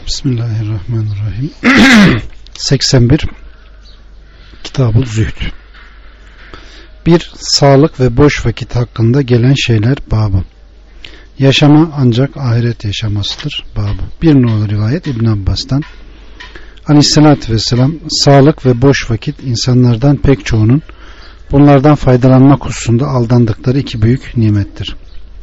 Bismillahirrahmanirrahim. 81 Kitab-ı Zühd. 1. Sağlık ve boş vakit hakkında gelen şeyler babı. Yaşama ancak ahiret yaşamasıdır babı. Bir nolu rivayet İbn Abbas'tan. Aleyhissalatü vesselam, sağlık ve boş vakit insanlardan pek çoğunun bunlardan faydalanmak hususunda aldandıkları iki büyük nimettir.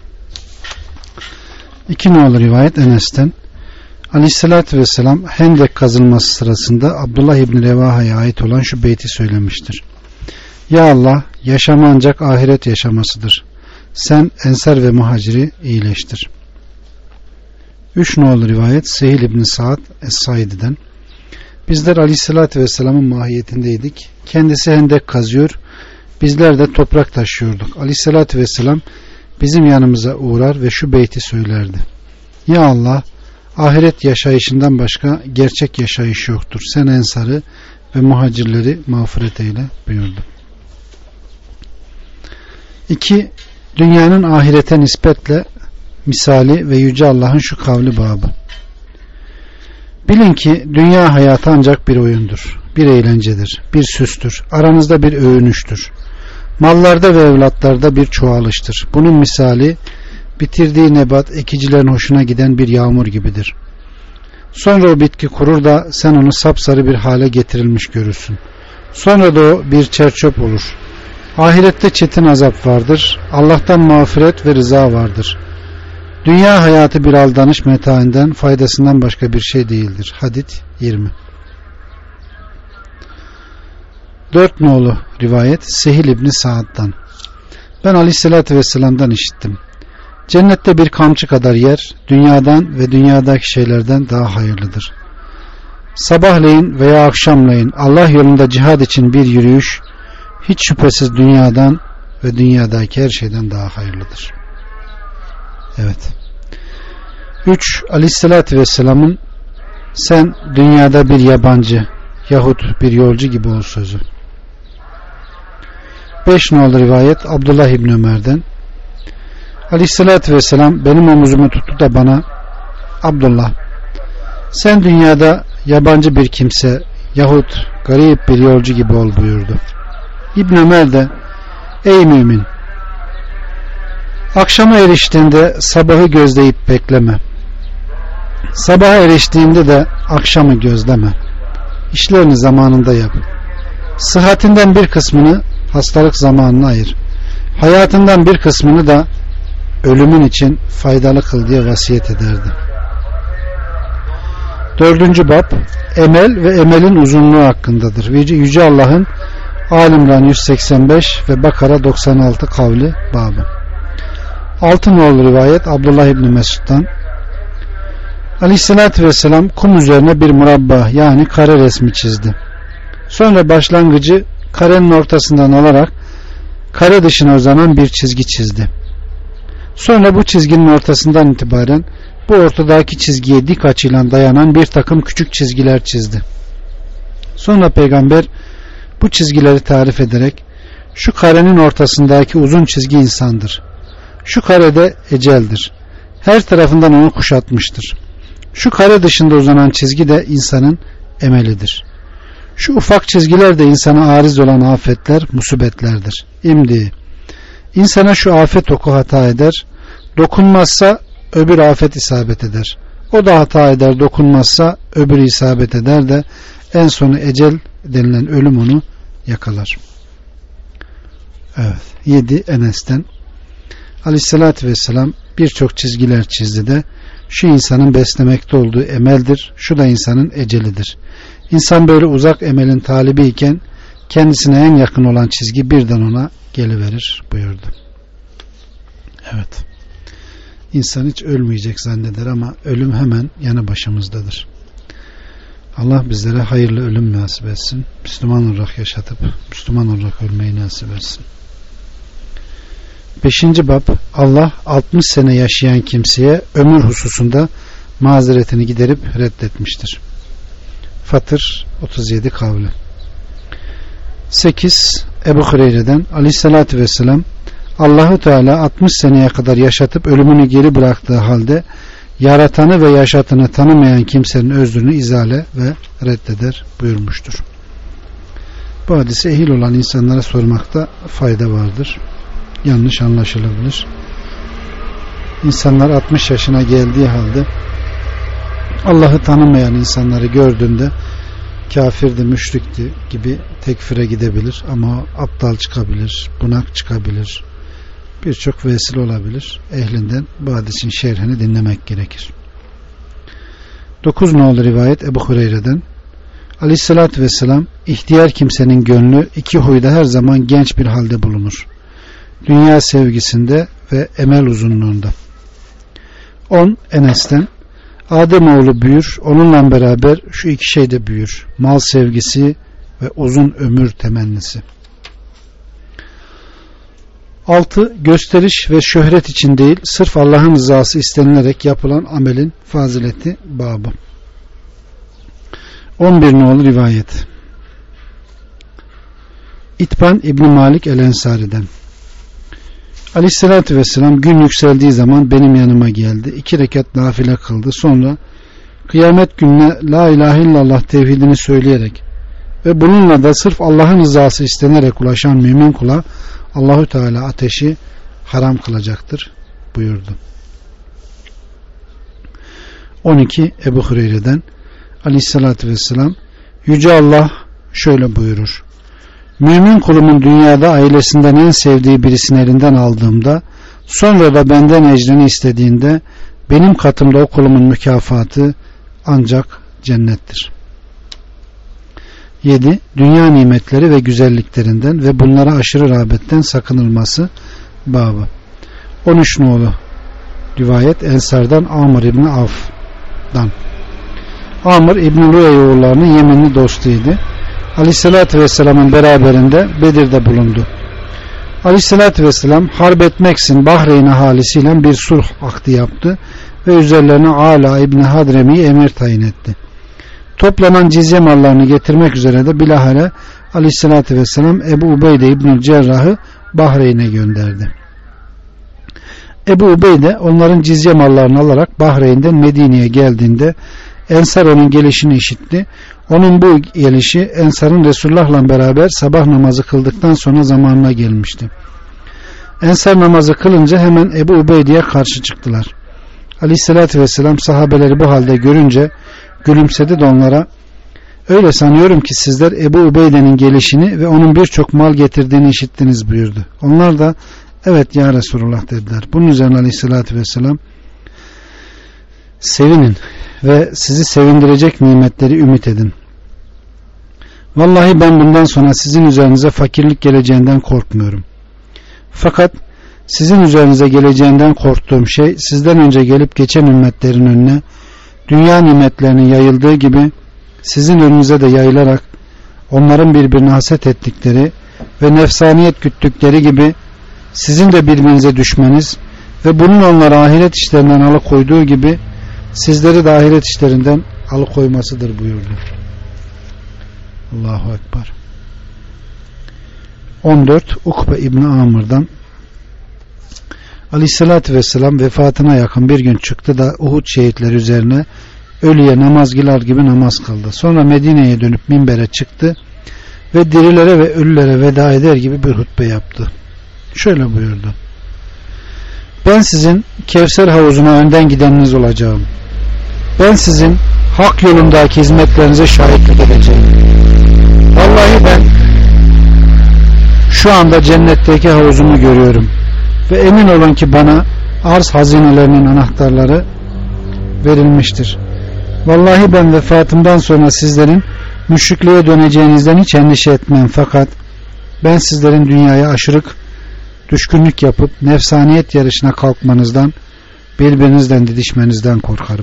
2 nolu rivayet Enes'ten. Aleyhissalatü vesselam Hendek kazılması sırasında Abdullah İbni Revaha'ya ait olan şu beyti söylemiştir. Ya Allah, yaşama ancak ahiret yaşamasıdır. Sen Ensar ve Muhacir'i iyileştir. 3 nolu rivayet Sehil İbni Sa'd Es-Saidi'den. Bizler Aleyhissalatü vesselamın mahiyetindeydik. Kendisi hendek kazıyor, bizler de toprak taşıyorduk. Aleyhissalatü vesselam bizim yanımıza uğrar ve şu beyti söylerdi. Ya Allah, ahiret yaşayışından başka gerçek yaşayış yoktur. Sen Ensar'ı ve Muhacirleri mağfiret eyle buyurdu. 2. Dünyanın ahirete nispetle misali ve Yüce Allah'ın şu kavli babı. Bilin ki dünya hayatı ancak bir oyundur, bir eğlencedir, bir süstür, aranızda bir övünüştür. Mallarda ve evlatlarda bir çoğalıştır. Bunun misali bitirdiği nebat ekicilerin hoşuna giden bir yağmur gibidir. Sonra o bitki kurur da sen onu sapsarı bir hale getirilmiş görürsün. Sonra da o bir çerçöp olur. Ahirette çetin azap vardır. Allah'tan mağfiret ve rıza vardır. Dünya hayatı bir aldanış metainden, faydasından başka bir şey değildir. Hadid 20. 4 nolu rivayet Sehil İbni Sa'd'dan. Ben Aleyhisselatü Vesselam'dan işittim. Cennette bir kamçı kadar yer dünyadan ve dünyadaki şeylerden daha hayırlıdır. Sabahleyin veya akşamleyin Allah yolunda cihad için bir yürüyüş hiç şüphesiz dünyadan ve dünyadaki her şeyden daha hayırlıdır. Evet. 3. Aleyhissalatü vesselamın sen dünyada bir yabancı yahut bir yolcu gibi ol sözü. 5 nolu rivayet Abdullah İbni Ömer'den. Aleyhissalatü vesselam benim omuzumu tuttu da bana, Abdullah, sen dünyada yabancı bir kimse yahut garip bir yolcu gibi ol buyurdu. İbn Ömer de, ey mümin, akşama eriştiğinde sabahı gözleyip bekleme. Sabaha eriştiğinde de akşamı gözleme. İşlerini zamanında yap. Sıhhatinden bir kısmını hastalık zamanına ayır. Hayatından bir kısmını da ölümün için faydalı kıl diye vasiyet ederdi. 4. bab emel ve emelin uzunluğu hakkındadır. Yüce Allah'ın Al-İmran 185 ve Bakara 96 kavli babı. 6 nolu rivayet Abdullah İbni Mesud'dan. Aleyhissalatü vesselam kum üzerine bir murabba yani kare resmi çizdi. Sonra başlangıcı karenin ortasından alarak kare dışına uzanan bir çizgi çizdi. Sonra bu çizginin ortasından itibaren bu ortadaki çizgiye dik açıyla dayanan bir takım küçük çizgiler çizdi. Sonra peygamber bu çizgileri tarif ederek şu karenin ortasındaki uzun çizgi insandır. Şu karede eceldir. Her tarafından onu kuşatmıştır. Şu kare dışında uzanan çizgi de insanın emelidir. Şu ufak çizgiler de insana ariz olan afetler, musibetlerdir. İmdi insana şu afet oku hata eder, dokunmazsa öbür afet isabet eder. O da hata eder, dokunmazsa öbürü isabet eder de en sonu ecel denilen ölüm onu yakalar. Evet. 7 Enes'ten. Aleyhissalatü vesselam birçok çizgiler çizdi de şu insanın beslemekte olduğu emeldir, şu da insanın ecelidir. İnsan böyle uzak emelin talibi iken kendisine en yakın olan çizgi birden ona geliverir buyurdu. Evet. İnsan hiç ölmeyecek zanneder ama ölüm hemen yanı başımızdadır. Allah bizlere hayırlı ölüm nasip etsin. Müslüman olarak yaşatıp Müslüman olarak ölmeyi nasip etsin. 5. bab Allah 60 sene yaşayan kimseye ömür hususunda mazeretini giderip reddetmiştir. Fatır 37 kavli. 8. Ebu Hureyre'den Aleyhissalatü vesselam Allahu Teala 60 seneye kadar yaşatıp ölümünü geri bıraktığı halde yaratanı ve yaşatanı tanımayan kimsenin özrünü izale ve reddeder buyurmuştur. Bu hadisi ehil olan insanlara sormakta fayda vardır. Yanlış anlaşılabilir. İnsanlar 60 yaşına geldiği halde Allah'ı tanımayan insanları gördüğünde kafirdi, müşrikti gibi tekfire gidebilir ama aptal çıkabilir, bunak çıkabilir. Birçok vesile olabilir. Ehlinden bu hadisin şerhini dinlemek gerekir. 9 nolu rivayet Ebu Hureyre'den Aleyhissalatü vesselam, ihtiyar kimsenin gönlü iki huyda her zaman genç bir halde bulunur. Dünya sevgisinde ve emel uzunluğunda. 10 Enes'ten Ademoğlu büyür, onunla beraber şu iki şey de büyür. Mal sevgisi ve uzun ömür temennisi. 6 Gösteriş ve şöhret için değil, sırf Allah'ın rızası istenilerek yapılan amelin fazileti babı. 11 nolu rivayet İtban İbni Malik el-Ensari'den Aleyhissalatü vesselam gün yükseldiği zaman benim yanıma geldi. 2 rekat nafile kıldı. Sonra kıyamet gününe la ilahe illallah tevhidini söyleyerek ve bununla da sırf Allah'ın rızası istenerek ulaşan mümin kula Allahü Teala ateşi haram kılacaktır buyurdu. 12 Ebu Hureyre'den Aleyhissalatü vesselam, Yüce Allah şöyle buyurur: mümin kulumun dünyada ailesinden en sevdiği birisini elinden aldığımda, sonra da benden ecrini istediğinde, benim katımda o kulumun mükafatı ancak cennettir. 7 Dünya nimetleri ve güzelliklerinden ve bunlara aşırı rağbetten sakınılması babı. 13 nolu rivayet Ensar'dan Amr İbni Avf'dan. Amr İbni Luey oğullarının yeminli dostuydu. Aleyhissalatü vesselamın beraberinde Bedir'de bulundu. Aleyhissalatü vesselam harp etmeksin Bahreyn ahalisiyle bir sulh akdi yaptı ve üzerlerine Ala İbni Hadremi'yi emir tayin etti. Toplanan cizye mallarını getirmek üzere de bilahare Aleyhissalatü vesselam Ebu Ubeyde İbnül Cerrah'ı Bahreyn'e gönderdi. Ebu Ubeyde onların cizye mallarını alarak Bahreyn'den Medine'ye geldiğinde Ensar onun gelişini işitti. Onun bu gelişi Ensar'ın Resulullah'la beraber sabah namazı kıldıktan sonra zamanına gelmişti. Ensar namazı kılınca hemen Ebu Ubeyde'ye karşı çıktılar. Aleyhissalatü vesselam sahabeleri bu halde görünce gülümsedi de onlara, öyle sanıyorum ki sizler Ebu Ubeyde'nin gelişini ve onun birçok mal getirdiğini işittiniz buyurdu. Onlar da evet ya Resulullah dediler. Bunun üzerine Aleyhissalatü vesselam, sevinin ve sizi sevindirecek nimetleri ümit edin. Vallahi ben bundan sonra sizin üzerinize fakirlik geleceğinden korkmuyorum. Fakat sizin üzerinize geleceğinden korktuğum şey, sizden önce gelip geçen ümmetlerin önüne dünya nimetlerinin yayıldığı gibi sizin önünüze de yayılarak onların birbirine haset ettikleri ve nefsaniyet güttükleri gibi sizin de birbirinize düşmeniz ve bunun onları ahiret işlerinden alıkoyduğu gibi sizleri de ahiret işlerinden alıkoymasıdır buyurdu. Allahu Ekber. 14 Ukbe İbni Amr'dan Aleyhissalatü vesselam vefatına yakın bir gün çıktı da Uhud şehitleri üzerine ölüye namaz kılar gibi namaz kıldı. Sonra Medine'ye dönüp minbere çıktı ve dirilere ve ölülere veda eder gibi bir hutbe yaptı. Şöyle buyurdu: ben sizin Kevser havuzuna önden gideniniz olacağım. Ben sizin hak yolundaki hizmetlerinize şahitlik edeceğim. Vallahi ben şu anda cennetteki havuzumu görüyorum ve emin olun ki bana arz hazinelerinin anahtarları verilmiştir. Vallahi ben vefatımdan sonra sizlerin müşrikliğe döneceğinizden hiç endişe etmem, fakat ben sizlerin dünyaya aşırı düşkünlük yapıp nefsaniyet yarışına kalkmanızdan, birbirinizden didişmenizden korkarım.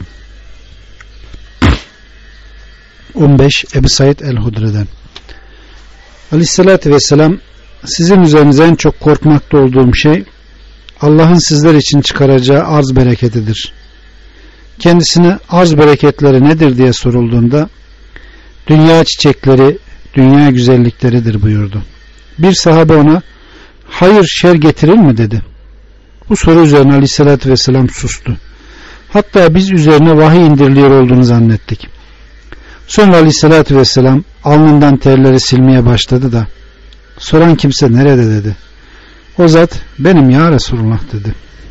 15 Ebu Said el-Hudri'den Aleyhissalatü vesselam, sizin üzerinize en çok korkmakta olduğum şey Allah'ın sizler için çıkaracağı arz bereketidir. Kendisine arz bereketleri nedir diye sorulduğunda dünya çiçekleri, dünya güzellikleridir buyurdu. Bir sahabe ona hayır şer getirir mi dedi. Bu soru üzerine Aleyhissalatü vesselam sustu. Hatta biz üzerine vahiy indiriliyor olduğunu zannettik. Sonra Aleyhisselatü Vesselam alnından terleri silmeye başladı da soran kimse nerede dedi. O zat benim ya Resulullah dedi.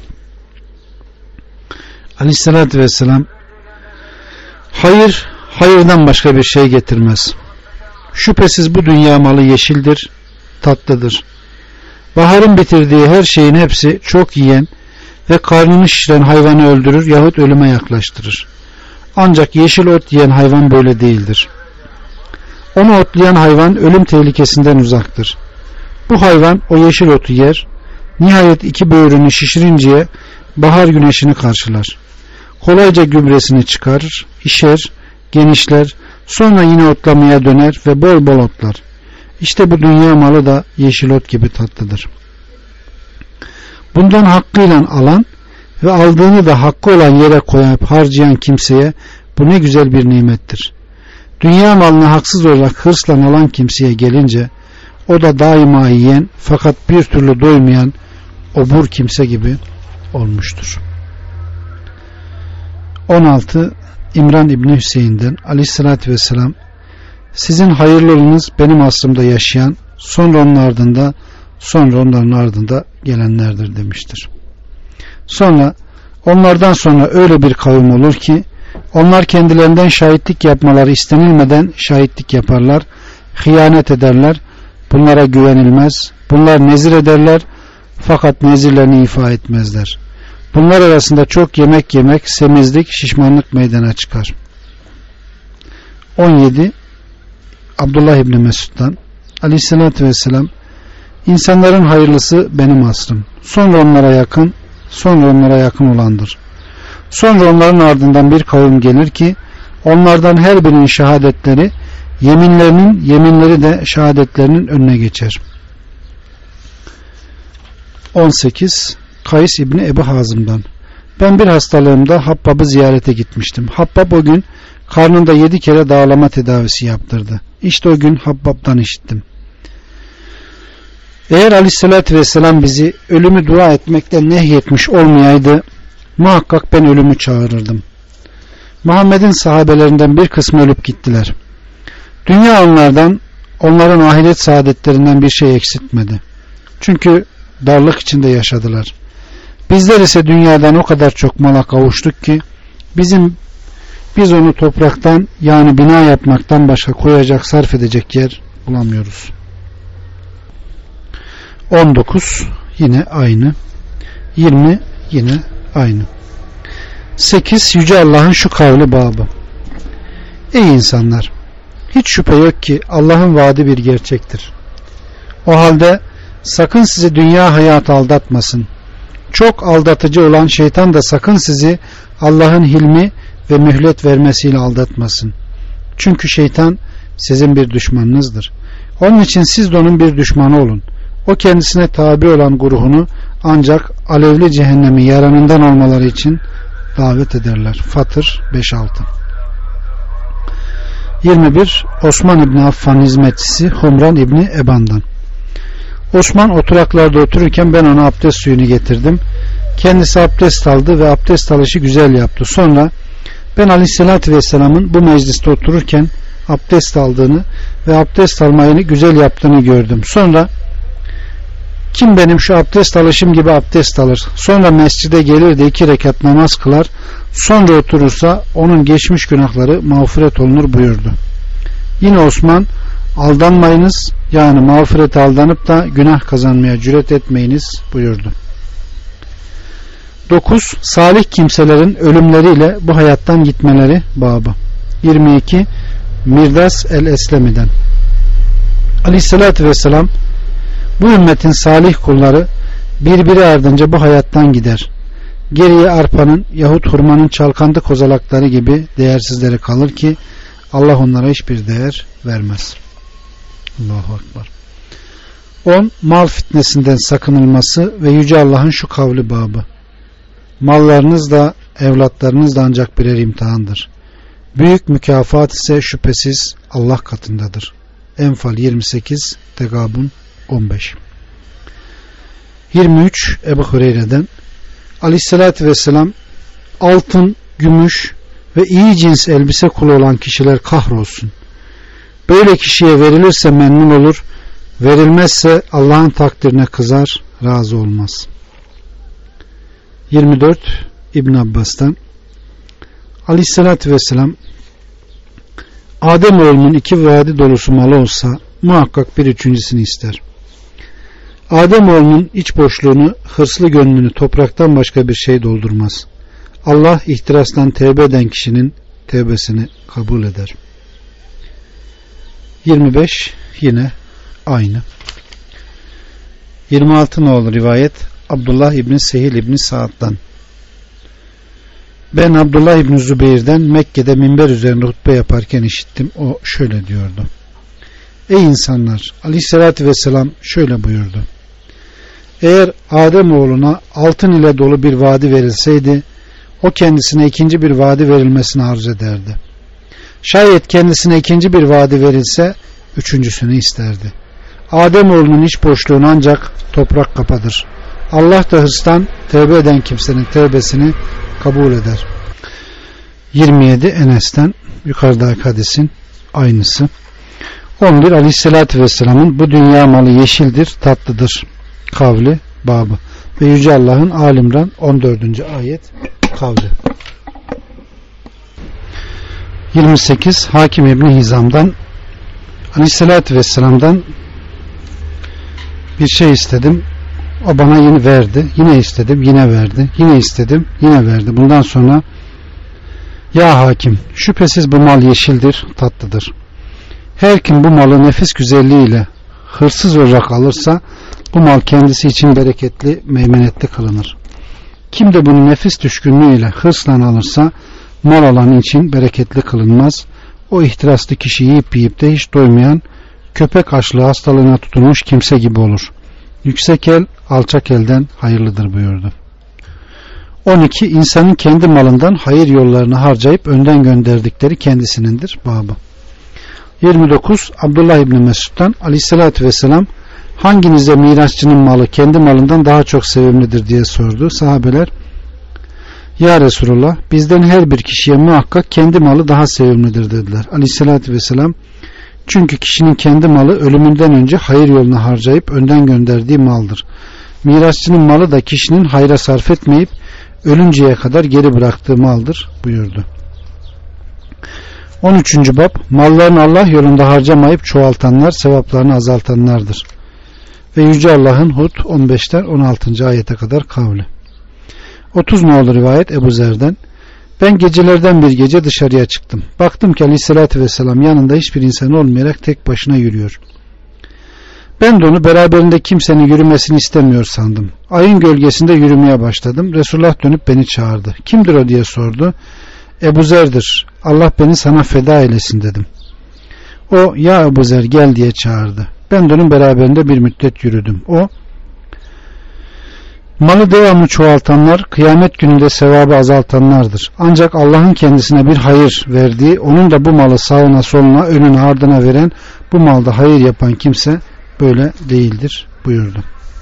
Aleyhisselatü Vesselam hayır, hayırdan başka bir şey getirmez. Şüphesiz bu dünya malı yeşildir, tatlıdır. Baharın bitirdiği her şeyin hepsi çok yiyen ve karnını şişiren hayvanı öldürür yahut ölüme yaklaştırır. Ancak yeşil ot yiyen hayvan böyle değildir. Onu otlayan hayvan ölüm tehlikesinden uzaktır. Bu hayvan o yeşil otu yer, nihayet iki böğrünü şişirinceye bahar güneşini karşılar. Kolayca gübresini çıkarır, işer, genişler, sonra yine otlamaya döner ve bol bol otlar. İşte bu dünya malı da yeşil ot gibi tatlıdır. Bundan hakkıyla alan ve aldığını da hakkı olan yere koyup harcayan kimseye bu ne güzel bir nimettir. Dünya malını haksız olarak hırsla alan kimseye gelince o da daima yiyen fakat bir türlü doymayan obur kimse gibi olmuştur. 16. İmran İbni Hüseyin'den Aleyhisselatü Vesselam sizin hayırlılığınız benim asrımda yaşayan sonra onların ardında gelenlerdir demiştir. Sonra onlardan sonra öyle bir kavim olur ki onlar kendilerinden şahitlik yapmaları istenilmeden şahitlik yaparlar, hıyanet ederler, bunlara güvenilmez, bunlar nezir ederler fakat nezirlerini ifa etmezler. Bunlar arasında çok yemek, semizlik, şişmanlık meydana çıkar. 17. Abdullah İbni Mesud'dan Aleyhisselatü Vesselam insanların hayırlısı benim asrım. Sonra onlara yakın olandır. Sonra onların ardından bir kavim gelir ki onlardan her birinin şehadetleri yeminleri de şehadetlerinin önüne geçer. 18. Kays İbni Ebu Hazım'dan ben bir hastalığımda Habbab'ı ziyarete gitmiştim. Habbab o gün karnında 7 kere dağlama tedavisi yaptırdı. İşte o gün Habbab'dan işittim. Eğer Aleyhisselatü Vesselam bizi ölümü dua etmekten nehyetmiş olmayaydı muhakkak ben ölümü çağırırdım. Muhammed'in sahabelerinden bir kısmı ölüp gittiler. Dünya onların ahiret saadetlerinden bir şey eksiltmedi. Çünkü darlık içinde yaşadılar. Bizler ise dünyadan o kadar çok mala kavuştuk ki biz onu topraktan yani bina yapmaktan başka koyacak, sarf edecek yer bulamıyoruz. 19. Yine aynı. 20. Yine aynı. 8. Yüce Allah'ın şu kavli babı. Ey insanlar! Hiç şüphe yok ki Allah'ın vaadi bir gerçektir. O halde sakın sizi dünya hayatı aldatmasın. Çok aldatıcı olan şeytan da sakın sizi Allah'ın hilmi ve mühlet vermesiyle aldatmasın. Çünkü şeytan sizin bir düşmanınızdır. Onun için siz de onun bir düşmanı olun. O kendisine tabi olan gruhunu ancak alevli cehennemi yaranından olmaları için davet ederler. Fatır 5-6. 21. Osman İbni Affan hizmetçisi Humran İbni Eban'dan. Osman oturaklarda otururken ben ona abdest suyunu getirdim. Kendisi abdest aldı ve abdest alışı güzel yaptı. Sonra ben Aleyhisselatü Vesselam'ın bu mecliste otururken abdest aldığını ve abdest almayı güzel yaptığını gördüm. Sonra kim benim şu abdest alışım gibi abdest alır, sonra mescide gelir de 2 rekat namaz kılar, sonra oturursa onun geçmiş günahları mağfiret olunur buyurdu. Yine Osman aldanmayınız, yani mağfirete aldanıp da günah kazanmaya cüret etmeyiniz buyurdu. 9. Salih kimselerin ölümleriyle bu hayattan gitmeleri babı. 22. Mirdas el-Eslemi'den Aleyhisselatü Vesselam bu ümmetin salih kulları birbiri ardınca bu hayattan gider. Geriye arpanın yahut hurmanın çalkandı kozalakları gibi değersizleri kalır ki Allah onlara hiçbir değer vermez. Allahu Ekber. 10. Mal fitnesinden sakınılması ve Yüce Allah'ın şu kavli babı. Mallarınız da evlatlarınız da ancak birer imtihandır. Büyük mükafat ise şüphesiz Allah katındadır. Enfal 28, Tegabun 15. 23. Ebu Hureyre'den Aleyhisselatü Vesselam altın, gümüş ve iyi cins elbise kulu olan kişiler kahrolsun. Böyle kişiye verilirse memnun olur, verilmezse Allah'ın takdirine kızar, razı olmaz. 24 İbn Abbas'tan Aleyhisselatü Vesselam, Ademoğlunun 2 vadi dolusu malı olsa muhakkak bir üçüncüsünü ister. Ademoğlunun iç boşluğunu, hırslı gönlünü topraktan başka bir şey doldurmaz. Allah ihtirastan tevbe eden kişinin tevbesini kabul eder. 25 yine aynı. 26 nolu rivayet Abdullah İbni Sehil İbni Sa'd'dan. Ben Abdullah İbni Zübeyir'den Mekke'de minber üzerinde hutbe yaparken işittim. O şöyle diyordu: Ey insanlar! Aleyhissalatü vesselam şöyle buyurdu: Eğer Ademoğluna altın ile dolu bir vadi verilseydi, o kendisine ikinci bir vadi verilmesini arz ederdi. Şayet kendisine ikinci bir vadi verilse, üçüncüsünü isterdi. Ademoğlunun iç boşluğunu ancak toprak kapatır. Allah da hırstan tevbe eden kimsenin tevbesini kabul eder. 27 Enes'ten, yukarıdaki hadisin aynısı. 11 Aleyhisselatü Vesselam'ın bu dünya malı yeşildir, tatlıdır kavli babı ve Yüce Allah'ın Alimran 14. ayet kavli. 28 Hakim İbni Hizam'dan Aleyhisselatü Vesselam'dan bir şey istedim, o bana yine verdi, yine istedim, yine verdi, yine istedim, yine verdi. Bundan sonra ya hakim, şüphesiz bu mal yeşildir, tatlıdır. Her kim bu malı nefis güzelliğiyle hırsız olarak alırsa bu mal kendisi için bereketli, meymenetli kılınır. Kim de bunu nefis düşkünlüğüyle hırsla alırsa mal alanı için bereketli kılınmaz. O ihtiraslı kişi yiyip de hiç doymayan, köpek açlığı hastalığına tutulmuş kimse gibi olur. Yüksek el alçak elden hayırlıdır buyurdu. 12 İnsanın kendi malından hayır yollarını harcayıp önden gönderdikleri kendisinindir babı. 29 Abdullah İbni Mesud'dan Aleyhisselatü Vesselam, hanginize mirasçının malı kendi malından daha çok sevimlidir diye sordu. Sahabeler, ya Resulullah, bizden her bir kişiye muhakkak kendi malı daha sevimlidir dediler. Aleyhisselatü Vesselam, çünkü kişinin kendi malı ölümünden önce hayır yoluna harcayıp önden gönderdiği maldır. Mirasçının malı da kişinin hayra sarf etmeyip ölünceye kadar geri bıraktığı maldır buyurdu. 13. bab mallarını Allah yolunda harcamayıp çoğaltanlar sevaplarını azaltanlardır. Ve Yüce Allah'ın Hud 15'ten 16. ayete kadar kavli. 30 nolu rivayet Ebu Zer'den, ben gecelerden bir gece dışarıya çıktım. Baktım ki Aleyhisselatü Vesselam yanında hiçbir insan olmayarak tek başına yürüyor. Ben de onu beraberinde kimsenin yürümesini istemiyor sandım. Ayın gölgesinde yürümeye başladım. Resulullah dönüp beni çağırdı. Kimdir o diye sordu. Ebu Zer'dir. Allah beni sana feda eylesin dedim. O, ya Ebu Zer gel diye çağırdı. Ben de onun beraberinde bir müddet yürüdüm. O, malı devamlı çoğaltanlar kıyamet gününde sevabı azaltanlardır. Ancak Allah'ın kendisine bir hayır verdiği, onun da bu malı sağına soluna önüne ardına veren, bu malda hayır yapan kimse böyle değildir buyurdu.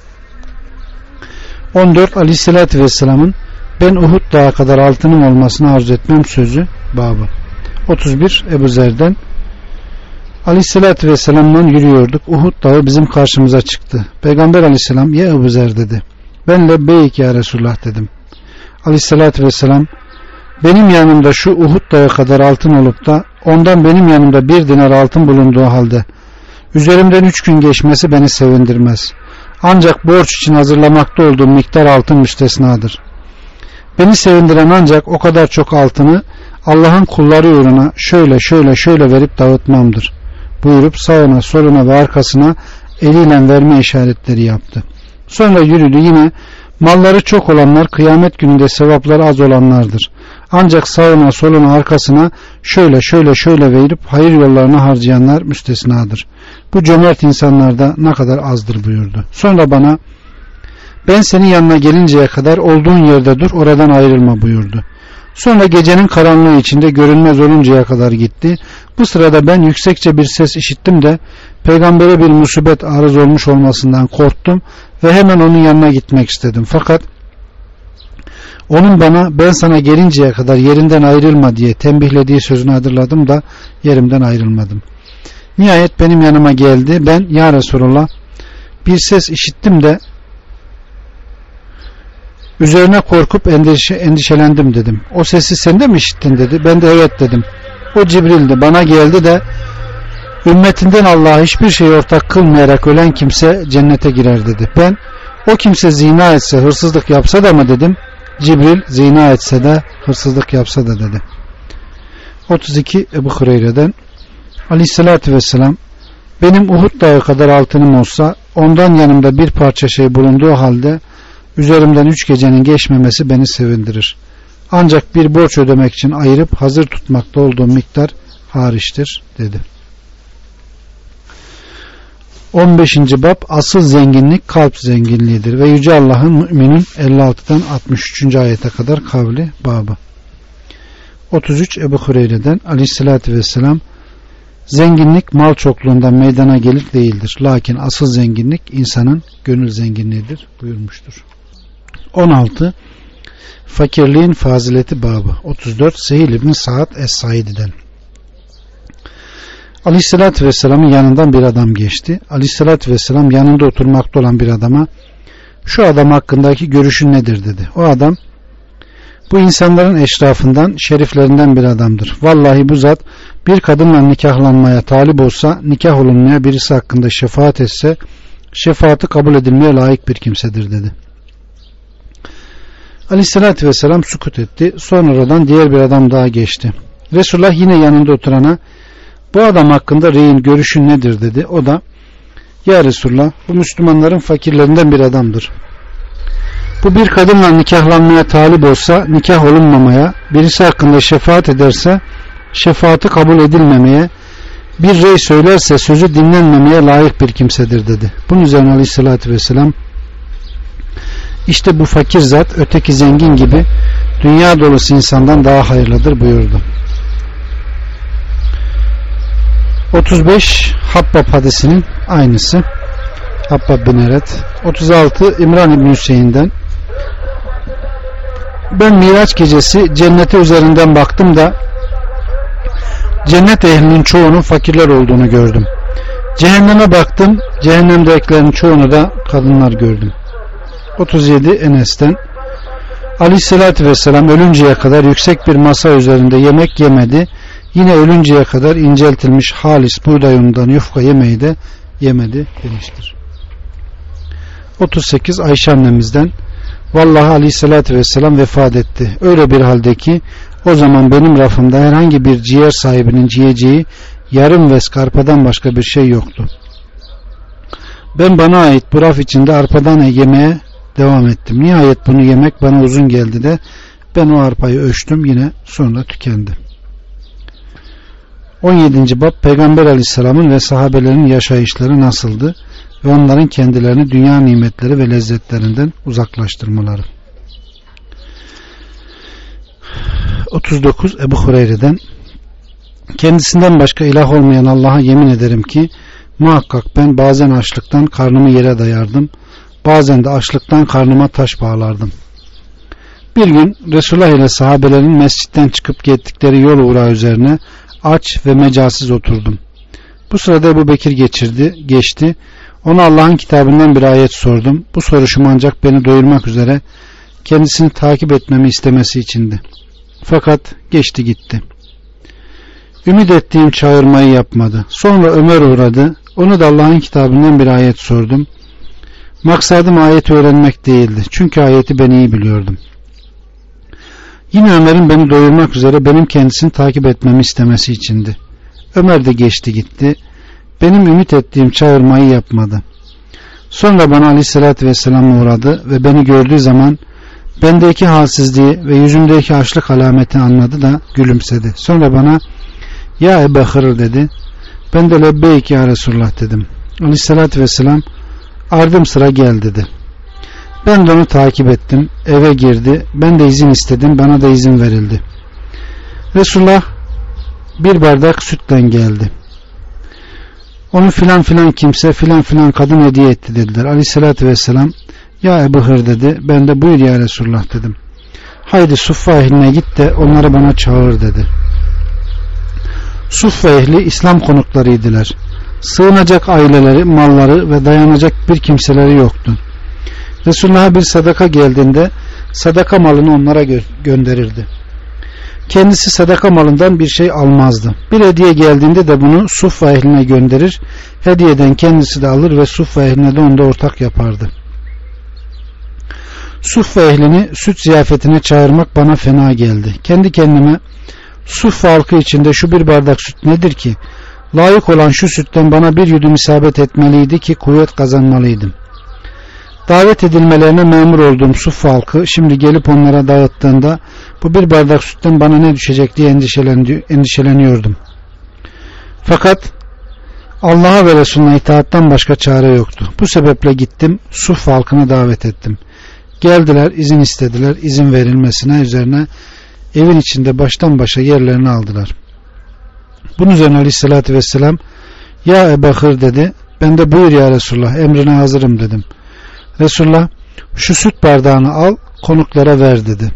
14 Aleyhisselatü Vesselam'ın ben Uhud dağı kadar altınım olmasını arzu etmem sözü babı. 31 Ebu Zer'den Aleyhisselatü Vesselam'la yürüyorduk. Uhud dağı bizim karşımıza çıktı. Peygamber Aleyhisselam ya Ebu Zer dedi. Ben lebbeyk ya Resulullah dedim. Aleyhisselatü Vesselam, benim yanımda şu Uhud dağı kadar altın olup da ondan benim yanımda 1 dinar altın bulunduğu halde üzerimden 3 gün geçmesi beni sevindirmez. Ancak borç için hazırlamakta olduğum miktar altın müstesnadır. Beni sevindiren ancak o kadar çok altını Allah'ın kulları uğruna şöyle verip dağıtmamdır buyurup sağına soluna ve arkasına eliyle verme işaretleri yaptı. Sonra yürüdü, yine malları çok olanlar kıyamet gününde sevapları az olanlardır. Ancak sağına soluna arkasına şöyle verip hayır yollarına harcayanlar müstesnadır. Bu cömert insanlarda ne kadar azdır buyurdu. Sonra bana ben senin yanına gelinceye kadar olduğun yerde dur, oradan ayrılma buyurdu. Sonra gecenin karanlığı içinde görünmez oluncaya kadar gitti. Bu sırada ben yüksekçe bir ses işittim de peygambere bir musibet arız olmuş olmasından korktum ve hemen onun yanına gitmek istedim. Fakat Onun bana ben sana gelinceye kadar yerinden ayrılma diye tembihlediği sözünü hatırladım da yerimden ayrılmadım. Nihayet benim yanıma geldi. Ben ya Resulullah bir ses işittim de üzerine korkup endişelendim dedim. O sesi sen de mi işittin dedi. Ben de evet dedim. O Cibril'di. Bana geldi de ümmetinden Allah'a hiçbir şey ortak kılmayarak ölen kimse cennete girer dedi. Ben o kimse zina etse hırsızlık yapsa da mı dedim. Cibril zina etse de hırsızlık yapsa da dedi. 32 Ebu Hureyre'den Aleyhisselatü Vesselam benim Uhud dağı kadar altınım olsa ondan yanımda bir parça şey bulunduğu halde üzerimden 3 gecenin geçmemesi beni sevindirir. Ancak bir borç ödemek için ayırıp hazır tutmakta olduğum miktar hariçtir dedi. 15. bab asıl zenginlik kalp zenginliğidir ve Yüce Allah'ın Mü'minun 56'dan 63. ayete kadar kavli babı. 33 Ebu Hureyre'den Aleyhisselatü Vesselam zenginlik mal çokluğundan meydana gelir değildir. Lakin asıl zenginlik insanın gönül zenginliğidir buyurmuştur. 16 fakirliğin fazileti babı. 34 Sehil İbni Sa'd Es-Saidi'den Aleyhisselatü Vesselam'ın yanından bir adam geçti. Aleyhisselatü Vesselam yanında oturmakta olan bir adama şu adam hakkındaki görüşün nedir dedi. O adam bu insanların eşrafından, şeriflerinden bir adamdır. Vallahi bu zat bir kadınla nikahlanmaya talip olsa, nikah olunmaya birisi hakkında şefaat etse, şefaati kabul edilmeye layık bir kimsedir dedi. Aleyhissalatü vesselam sukut etti. Sonradan diğer bir adam daha geçti. Resulullah yine yanında oturana bu adam hakkında reyin görüşün nedir dedi. O da ya Resulullah bu Müslümanların fakirlerinden bir adamdır. Bu bir kadınla nikahlanmaya talip olsa nikah olunmamaya, birisi hakkında şefaat ederse şefaati kabul edilmemeye, bir rey söylerse sözü dinlenmemeye layık bir kimsedir dedi. Bunun üzerine Aleyhisselatü Vesselam işte bu fakir zat öteki zengin gibi dünya dolusu insandan daha hayırlıdır buyurdu. 35 Habbab hadisinin aynısı. Habbab bin Eret. 36 İmran İbni Hüseyin'den ben Miraç gecesi cennete üzerinden baktım da cennet ehlinin çoğunun fakirler olduğunu gördüm. Cehenneme baktım, cehennemdekilerin çoğunu da kadınlar gördüm. 37 Enes'ten Aleyhisselatü Vesselam ölünceye kadar yüksek bir masa üzerinde yemek yemedi. Yine ölünceye kadar inceltilmiş halis buğday unundan yufka yemeği de yemedi demiştir. 38 Ayşe annemizden vallahi Aleyhisselatü Vesselam vefat etti. Öyle bir halde ki o zaman benim rafımda herhangi bir ciğer sahibinin yiyeceği yarım vesk arpadan başka bir şey yoktu. Ben bana ait bu raf içinde arpadan yemeye devam ettim. Nihayet bunu yemek bana uzun geldi de ben o arpayı ölçtüm, yine sonra tükendi. 17. bab Peygamber Aleyhisselam'ın ve sahabelerin yaşayışları nasıldı ve onların kendilerini dünya nimetleri ve lezzetlerinden uzaklaştırmaları. 39 Ebu Hureyre'den kendisinden başka ilah olmayan Allah'a yemin ederim ki muhakkak ben bazen açlıktan karnımı yere dayardım, bazen de açlıktan karnıma taş bağlardım. Bir gün Resulullah ile sahabelerin mescitten çıkıp gittikleri yol uğrağı üzerine aç ve mecalsiz oturdum. Bu sırada Ebu Bekir geçti. Ona Allah'ın kitabından bir ayet sordum. Bu soruşum ancak beni doyurmak üzere kendisini takip etmemi istemesi içindi. Fakat geçti gitti. Ümit ettiğim çağırmayı yapmadı. Sonra Ömer uğradı. Onu da Allah'ın kitabından bir ayet sordum. Maksadım ayeti öğrenmek değildi. Çünkü ayeti ben iyi biliyordum. Yine Ömer'in beni doyurmak üzere benim kendisini takip etmemi istemesi içindi. Ömer de geçti gitti. Benim ümit ettiğim çağırmayı yapmadı. Sonra bana Aleyhisselatü Vesselam uğradı ve beni gördüğü zaman bendeki halsizliği ve yüzümdeki açlık alametini anladı da gülümsedi. Sonra bana ya Ebu Hırr dedi. Ben de lebbeyk ya Resulullah dedim. Aleyhisselatü Vesselam ardım sıra gel dedi. Ben de onu takip ettim. Eve girdi. Ben de izin istedim. Bana da izin verildi. Resulullah bir bardak sütle geldi. Onu filan filan kimse filan filan kadın hediye etti dediler. Aleyhissalatü vesselam ya Ebu Hır dedi. Ben de buyur ya Resulullah dedim. haydi Suffa ehline git de onları bana çağır dedi. Suffa ehli İslam konuklarıydılar. Sığınacak aileleri, malları ve dayanacak bir kimseleri yoktu. Resulullah'a bir sadaka geldiğinde sadaka malını onlara gönderirdi. Kendisi sadaka malından bir şey almazdı. Bir hediye geldiğinde de bunu Suffa ehline gönderir, hediyeden kendisi de alır ve Suffa ehline de onda ortak yapardı. Suffa ehlini süt ziyafetine çağırmak bana fena geldi. Kendi kendime, Suffa halkı içinde şu bir bardak süt nedir ki? Layık olan şu sütten bana bir yudum isabet etmeliydi ki kuvvet kazanmalıydım. Davet edilmelerine memur olduğum Suffa halkı şimdi gelip onlara dağıttığında bu bir bardak sütten bana ne düşecek diye endişeleniyordum. Fakat Allah'a ve Resulüne itaattan başka çare yoktu. Bu sebeple gittim, Suffa halkını davet ettim. Geldiler, izin istediler, izin verilmesine üzerine evin içinde baştan başa yerlerini aldılar. Bunun üzerine Aleyhisselatü Vesselam, ya Ebu Hır dedi. Ben de buyur ya Resulullah, emrine hazırım dedim. Resulullah, şu süt bardağını al, konuklara ver dedi.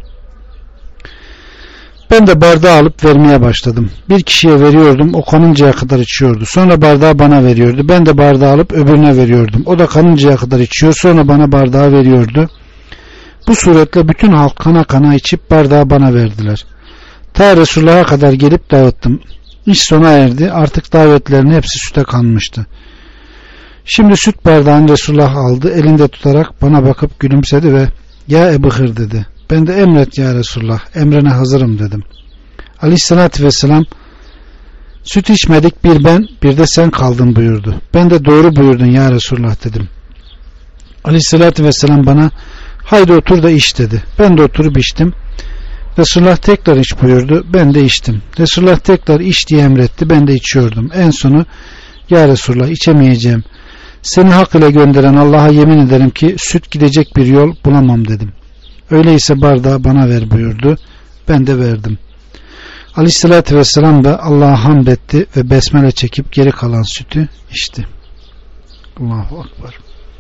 Ben de bardağı alıp vermeye başladım. Bir kişiye veriyordum, o kanıncaya kadar içiyordu. Sonra bardağı bana veriyordu. Ben de bardağı alıp öbürüne veriyordum. O da kanıncaya kadar içiyor, sonra bana bardağı veriyordu. Bu suretle bütün halk kana kana içip bardağı bana verdiler. Ta Resulullah'a kadar gelip dağıttım. İş sona erdi. Artık davetlerin hepsi süte kanmıştı. Şimdi süt bardağını Resulullah aldı. Elinde tutarak bana bakıp gülümsedi ve ya Ebu Hır dedi. Ben de emret ya Resulullah. Emrine hazırım dedim. Aleyhissalatü vesselam süt içmedik, bir ben bir de sen kaldın buyurdu. Ben de doğru buyurdun ya Resulullah dedim. Aleyhissalatü vesselam bana haydi otur da iç dedi. Ben de oturup içtim. Resulullah tekrar iç buyurdu. Ben de içtim. Resulullah tekrar iç diye emretti. Ben de içiyordum. En sonu ya Resulullah içemeyeceğim. Seni hak ile gönderen Allah'a yemin ederim ki süt gidecek bir yol bulamam dedim. Öyleyse bardağı bana ver buyurdu. Ben de verdim. Aleyhissalatü vesselam da Allah'a hamd etti ve besmele çekip geri kalan sütü içti. Allahu Akbar.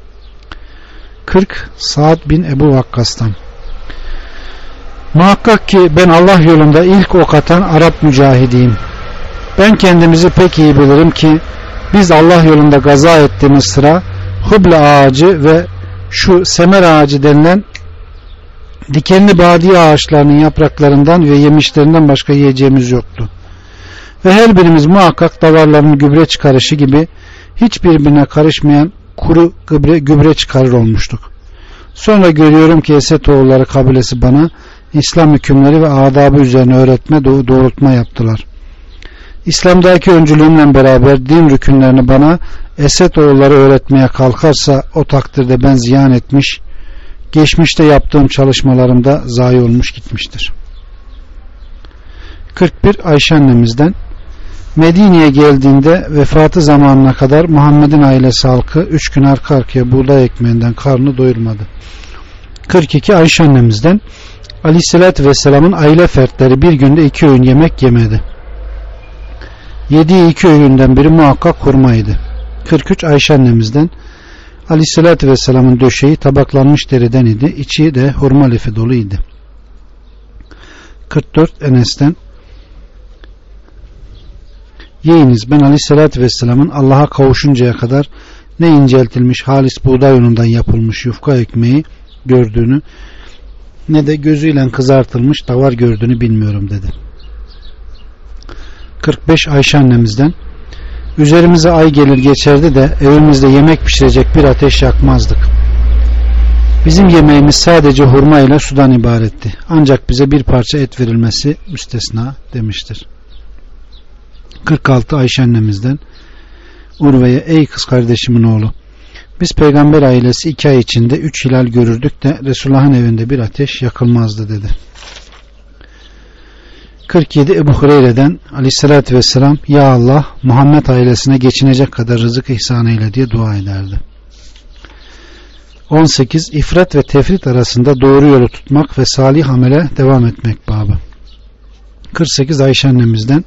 40 Sa'd bin Ebu Vakkas'tan. Muhakkak ki ben Allah yolunda ilk ok atan Arap mücahidiyim. Ben kendimizi pek iyi bilirim ki biz Allah yolunda gaza ettiğimiz sıra Hubla ağacı ve şu semer ağacı denilen dikenli badiye ağaçlarının yapraklarından ve yemişlerinden başka yiyeceğimiz yoktu. Ve her birimiz muhakkak davarların gübre çıkarışı gibi hiçbirbirine karışmayan kuru gübre çıkarır olmuştuk. Sonra görüyorum ki Esetoğulları kabilesi bana İslam hükümleri ve adabı üzerine öğretme, doğrultma yaptılar. İslam'daki öncülüğümle beraber din rükünlerini bana Esetoğulları öğretmeye kalkarsa o takdirde ben ziyan etmiş, geçmişte yaptığım çalışmalarımda zayi olmuş gitmiştir. 41 Ayşe annemizden Medine'ye geldiğinde vefatı zamanına kadar Muhammed'in ailesi halkı 3 gün arka arkaya buğday ekmeğinden karnını doyurmadı. 42 Ayşe annemizden Aleyhisselatü Vesselam'ın aile fertleri bir günde 2 öğün yemek yemedi. Yediği 2 öğünden biri muhakkak hurmaydı. 43 Ayşe annemizden Aleyhisselatü Vesselam'ın döşeği tabaklanmış deriden idi. İçi de hurma lifi doluydu. 44 Enes'ten yiyiniz, ben Aleyhisselatü Vesselam'ın Allah'a kavuşuncaya kadar ne inceltilmiş halis buğday unundan yapılmış yufka ekmeği gördüğünü ne de gözüyle kızartılmış davar gördüğünü bilmiyorum dedi. 45 Ayşe annemizden üzerimize ay gelir geçerdi de evimizde yemek pişirecek bir ateş yakmazdık. Bizim yemeğimiz sadece hurma ile sudan ibaretti. Ancak bize bir parça et verilmesi müstesna demiştir. 46 Ayşe annemizden Urve'ye ey kız kardeşimin oğlu, biz peygamber ailesi 2 ay içinde 3 hilal görürdük de Resulullah'ın evinde bir ateş yakılmazdı dedi. 47 Ebu Hureyre'den Aleyhisselatü Vesselam ya Allah Muhammed ailesine geçinecek kadar rızık ihsan eyle diye dua ederdi. 18 İfrat ve tefrit arasında doğru yolu tutmak ve salih amele devam etmek babı. 48 Ayşe annemizden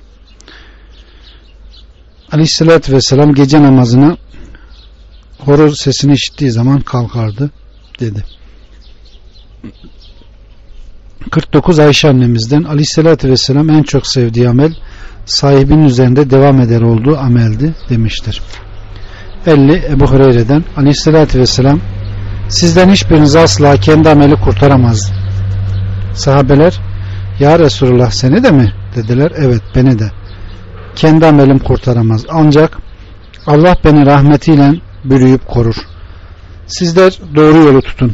Aleyhisselatü Vesselam gece namazına horoz sesini işittiği zaman kalkardı dedi. 49 Ayşe annemizden Aleyhisselatü Vesselam en çok sevdiği amel sahibinin üzerinde devam eder olduğu ameldi demiştir. 50 Ebu Hureyre'den Aleyhisselatü Vesselam sizden hiçbiriniz asla kendi ameli kurtaramaz. Sahabeler ya Resulullah seni de mi? Dediler evet beni de. Kendi amelim kurtaramaz. Ancak Allah beni rahmetiyle bürüyüp korur. Sizler doğru yolu tutun.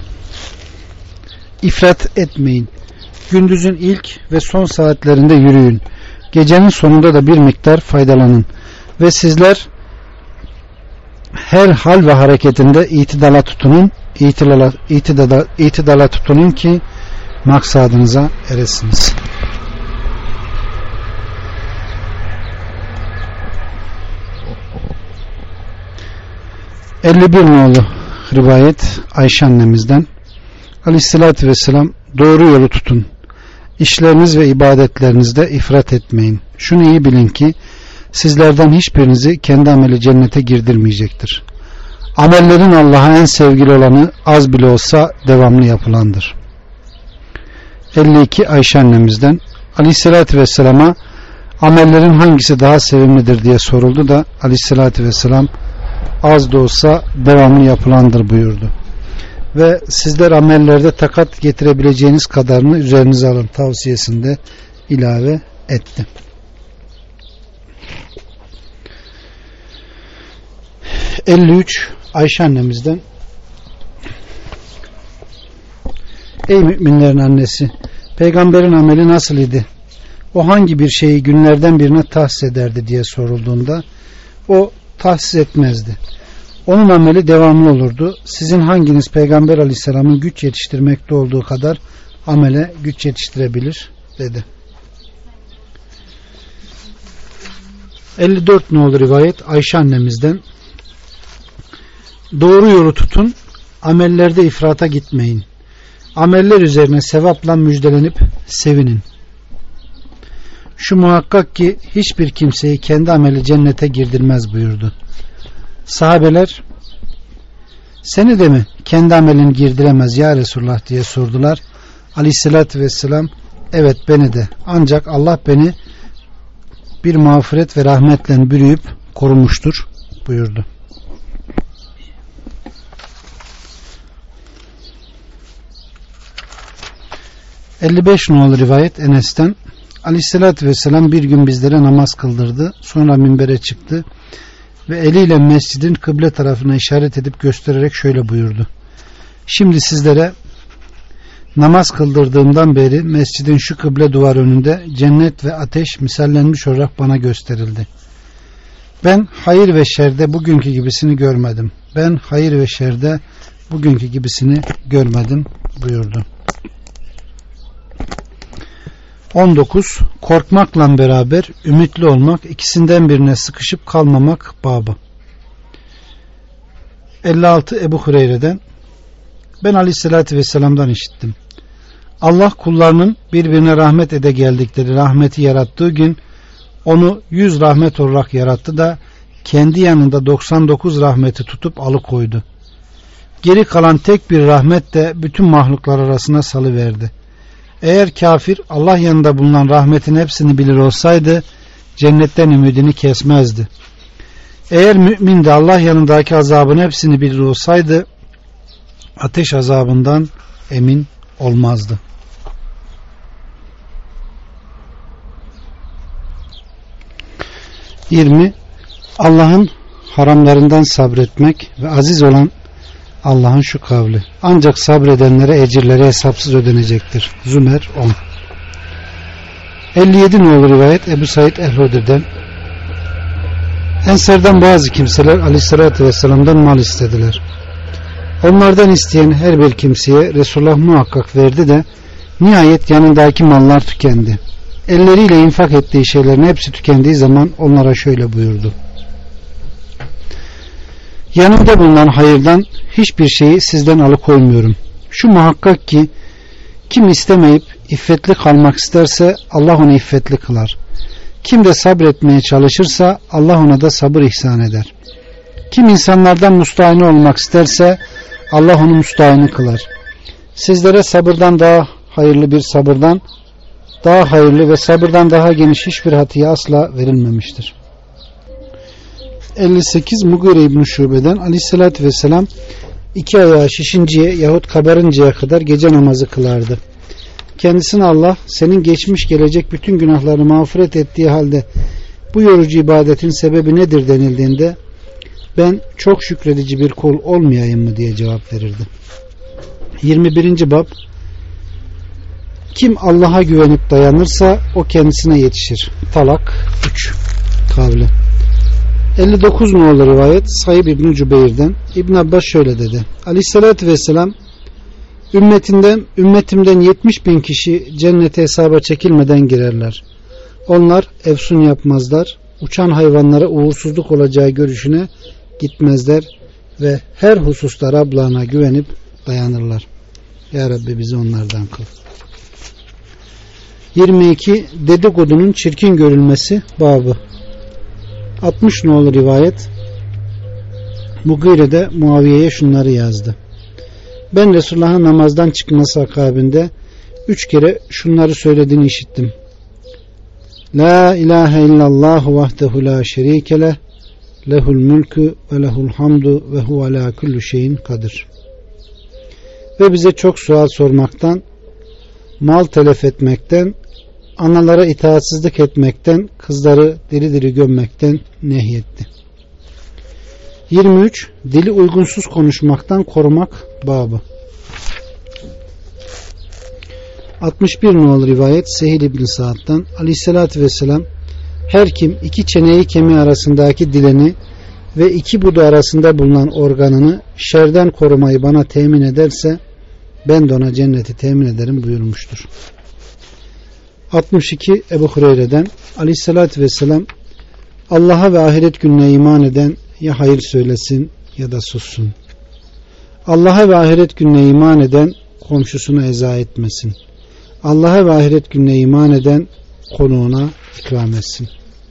İfrat etmeyin. Gündüzün ilk ve son saatlerinde yürüyün. Gecenin sonunda da bir miktar faydalanın. Ve sizler her hal ve hareketinde itidala tutunun ki maksadınıza eresiniz. 51 nolu rivayet Ayşe annemizden Aleyhisselatü Vesselam doğru yolu tutun. İşleriniz ve ibadetlerinizde ifrat etmeyin. Şunu iyi bilin ki sizlerden hiçbirinizi kendi ameli cennete girdirmeyecektir. Amellerin Allah'a en sevgili olanı az bile olsa devamlı yapılandır. 52 Ayşe annemizden Aleyhisselatü Vesselam'a amellerin hangisi daha sevimlidir diye soruldu da Aleyhisselatü Vesselam az da olsa devamlı yapılandır buyurdu. Ve sizler amellerde takat getirebileceğiniz kadarını üzerinize alın tavsiyesinde ilave etti. ...53 Ayşe annemizden ey müminlerin annesi, peygamberin ameli nasıl idi? O hangi bir şeyi günlerden birine tahsis ederdi diye sorulduğunda o tahsis etmezdi. Onun ameli devamlı olurdu. Sizin hanginiz Peygamber Aleyhisselam'ın güç yetiştirmekte olduğu kadar amele güç yetiştirebilir dedi. 54 nolu rivayet Ayşe annemizden doğru yolu tutun, amellerde ifrata gitmeyin. Ameller üzerine sevapla müjdelenip sevinin. Şu muhakkak ki hiçbir kimseyi kendi ameli cennete girdirmez buyurdu. Sahabeler seni de mi kendi amelini girdiremez ya Resulullah diye sordular. Aleyhissalatü vesselam evet beni de, ancak Allah beni bir mağfiret ve rahmetle bürüyüp korumuştur buyurdu. ...55 nolu rivayet Enes'ten Aleyhissalatü vesselam bir gün bizlere namaz kıldırdı. Sonra minbere çıktı ve eliyle mescidin kıble tarafına işaret edip göstererek şöyle buyurdu. Şimdi sizlere namaz kıldırdığımdan beri mescidin şu kıble duvar önünde cennet ve ateş misallenmiş olarak bana gösterildi. Ben hayır ve şerde bugünkü gibisini görmedim. Ben hayır ve şerde bugünkü gibisini görmedim buyurdu. 19. Korkmakla beraber ümitli olmak, ikisinden birine sıkışıp kalmamak babı. 56 Ebu Hureyre'den ben Aleyhisselatü Vesselam'dan işittim. Allah kullarının birbirine rahmet ede geldikleri rahmeti yarattığı gün onu 100 rahmet olarak yarattı da kendi yanında 99 rahmeti tutup alıkoydu. Geri kalan tek bir rahmet de bütün mahluklar arasına salıverdi. Eğer kafir Allah yanında bulunan rahmetin hepsini bilir olsaydı cennetten ümidini kesmezdi. Eğer mümin de Allah yanındaki azabın hepsini bilir olsaydı ateş azabından emin olmazdı. Allah'ın haramlarından sabretmek ve aziz olan Allah'ın şu kavli. Ancak sabredenlere ecirleri hesapsız ödenecektir. Zümer 10. 57 nolu rivayet Ebu Said el-Hudri'den Ensardan bazı kimseler Aleyhisselatü Vesselam'dan mal istediler. Onlardan isteyen her bir kimseye Resulullah muhakkak verdi de nihayet yanındaki mallar tükendi. Elleriyle infak ettiği şeylerin hepsi tükendiği zaman onlara şöyle buyurdu. Yanımda bulunan hayırdan hiçbir şeyi sizden alıkoymuyorum. Şu muhakkak ki kim istemeyip iffetli kalmak isterse Allah onu iffetli kılar. Kim de sabretmeye çalışırsa Allah ona da sabır ihsan eder. Kim insanlardan müstahini olmak isterse Allah onu müstahini kılar. Sizlere sabırdan daha hayırlı bir sabırdan daha hayırlı ve sabırdan daha geniş hiçbir hatiye asla verilmemiştir. 58 Mugire İbn-i Şube'den Aleyhisselatü Vesselam 2 ayağı şişinceye yahut kabarıncaya kadar gece namazı kılardı. Kendisine Allah senin geçmiş gelecek bütün günahlarını mağfiret ettiği halde bu yorucu ibadetin sebebi nedir denildiğinde ben çok şükredici bir kul olmayayım mı diye cevap verirdi. 21. Bab Kim Allah'a güvenip dayanırsa o kendisine yetişir. Talak 3 kavli. 59 numaralı rivayet Said İbn Cübeyr'den İbn Abbas şöyle dedi. Aleyhissalatü vesselam ümmetimden 70.000 kişi cennete hesaba çekilmeden girerler. Onlar efsun yapmazlar. Uçan hayvanlara uğursuzluk olacağı görüşüne gitmezler ve her hususta Rablarına güvenip dayanırlar. Ya Rabbi bizi onlardan kıl. 22 Dedikodunun çirkin görülmesi babı. 60 nolu rivayet Mugire'de Muaviye'ye şunları yazdı. Ben Resulullah'ın namazdan çıkması akabinde 3 kere şunları söylediğini işittim. La ilahe illallah vahdehu la şerike leh lehul mülkü ve lehul hamdu ve hu ala kulli şeyin kadir. Ve bize çok sual sormaktan, mal telef etmekten, analara itaatsizlik etmekten, kızları diri diri gömmekten nehyetti. 23 Dili uygunsuz konuşmaktan korumak babı. 61 numaralı rivayet Sehil İbn Sa'd'dan Aleyhisselatü Vesselam her kim iki çeneyi kemiği arasındaki dilini ve iki budu arasında bulunan organını şerden korumayı bana temin ederse ben de ona cenneti temin ederim buyurmuştur. 62 Ebu Hureyre'den Aleyhisselatü Vesselam Allah'a ve ahiret gününe iman eden ya hayır söylesin ya da sussun. Allah'a ve ahiret gününe iman eden komşusuna eza etmesin. Allah'a ve ahiret gününe iman eden konuğuna ikram etsin.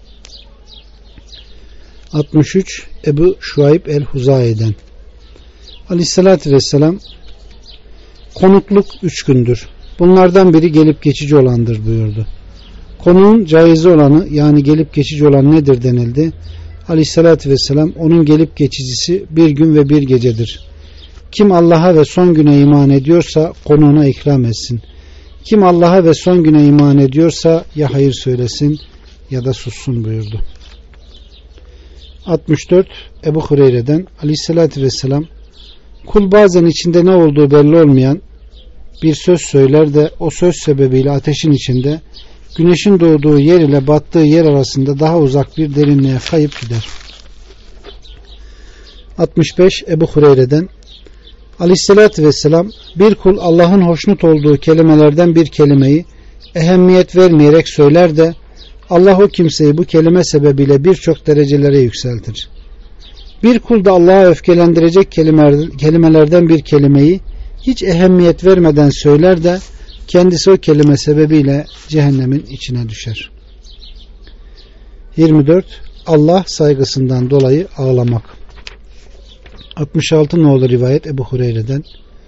63 Ebu Şuayb el-Huzayi'den Aleyhisselatü Vesselam konukluk 3 gündür. Bunlardan biri gelip geçici olandır buyurdu. Konuğun caizi olanı yani gelip geçici olan nedir denildi. Aleyhissalatü vesselam onun gelip geçicisi bir gün ve bir gecedir. Kim Allah'a ve son güne iman ediyorsa konuğuna ikram etsin. Kim Allah'a ve son güne iman ediyorsa ya hayır söylesin ya da sussun buyurdu. 64 Ebu Hureyre'den Aleyhissalatü vesselam kul bazen içinde ne olduğu belli olmayan bir söz söyler de o söz sebebiyle ateşin içinde güneşin doğduğu yer ile battığı yer arasında daha uzak bir derinliğe kayıp gider. 65 Ebu Hureyre'den Aleyhisselatü Vesselam bir kul Allah'ın hoşnut olduğu kelimelerden bir kelimeyi ehemmiyet vermeyerek söyler de Allah o kimseyi bu kelime sebebiyle birçok derecelere yükseltir. Bir kul da Allah'a öfkelendirecek kelimelerden bir kelimeyi hiç ehemmiyet vermeden söyler de kendisi o kelime sebebiyle cehennemin içine düşer. 24 Allah saygısından dolayı ağlamak. 66 nolu rivayet Ebu Hureyre'den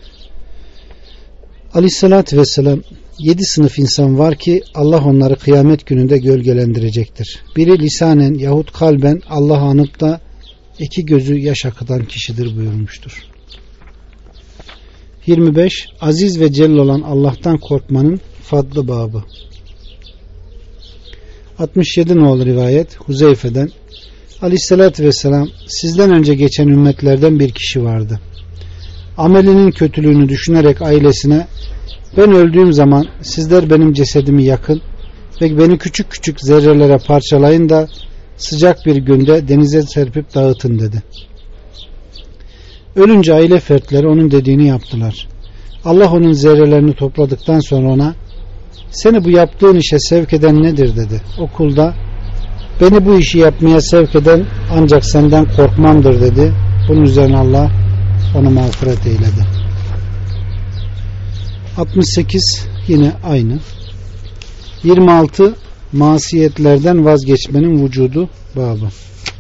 Aleyhissalatü vesselam 7 sınıf insan var ki Allah onları kıyamet gününde gölgelendirecektir. Biri lisanen yahut kalben Allah'ı anıp da 2 gözü yaş akıtan kişidir buyurmuştur. 25 Aziz ve celil olan Allah'tan korkmanın fadlı babı. 67 nolu rivayet Huzeyfe'den Aleyhissalatü vesselam sizden önce geçen ümmetlerden bir kişi vardı. Amelinin kötülüğünü düşünerek ailesine ben öldüğüm zaman sizler benim cesedimi yakın ve beni küçük küçük zerrelere parçalayın da sıcak bir günde denize serpip dağıtın dedi. Ölünce aile fertleri onun dediğini yaptılar. Allah onun zerrelerini topladıktan sonra ona seni bu yaptığın işe sevk eden nedir dedi. O kul da beni bu işi yapmaya sevk eden ancak senden korkmamdır dedi. Bunun üzerine Allah onu mağfiret eyledi. 68 yine aynı. 26 masiyetlerden vazgeçmenin vücudu babı.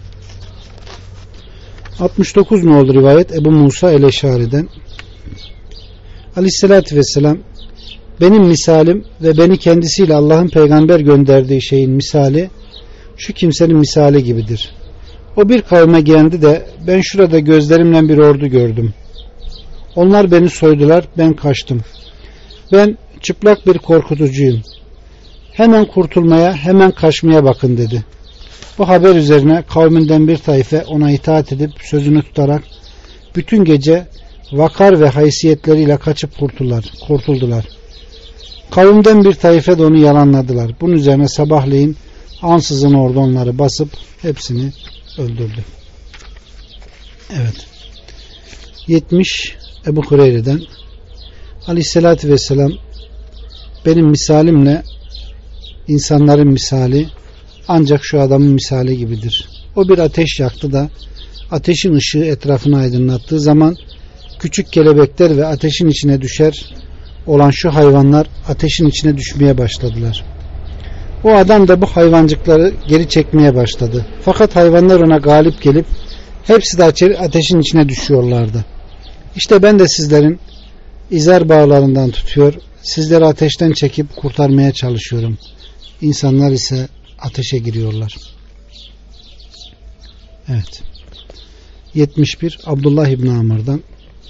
69 nolu rivayet Ebu Musa el-Eşari'den Aleyhissalatü vesselam benim misalim ve beni kendisiyle Allah'ın peygamber gönderdiği şeyin misali şu kimsenin misali gibidir. O bir kavme geldi de ben şurada gözlerimle bir ordu gördüm. Onlar beni soydular, ben kaçtım. Ben çıplak bir korkutucuyum. Hemen kurtulmaya, hemen kaçmaya bakın dedi. Bu haber üzerine kavminden bir taife ona itaat edip sözünü tutarak bütün gece vakar ve haysiyetleriyle kaçıp kurtuldular. Kavimden bir taife de onu yalanladılar. Bunun üzerine sabahleyin ansızın orada onları basıp hepsini öldürdü. Evet. 70 Ebu Hureyre'den Aleyhisselatü Vesselam benim misalimle insanların misali ancak şu adamın misali gibidir. O bir ateş yaktı da ateşin ışığı etrafını aydınlattığı zaman küçük kelebekler ve ateşin içine düşer olan şu hayvanlar ateşin içine düşmeye başladılar. O adam da bu hayvancıkları geri çekmeye başladı. Fakat hayvanlar ona galip gelip hepsi de ateşin içine düşüyorlardı. İşte ben de sizlerin izar bağlarından tutuyor, sizleri ateşten çekip kurtarmaya çalışıyorum. İnsanlar ise ateşe giriyorlar. Evet. 71 Abdullah İbni Amr'dan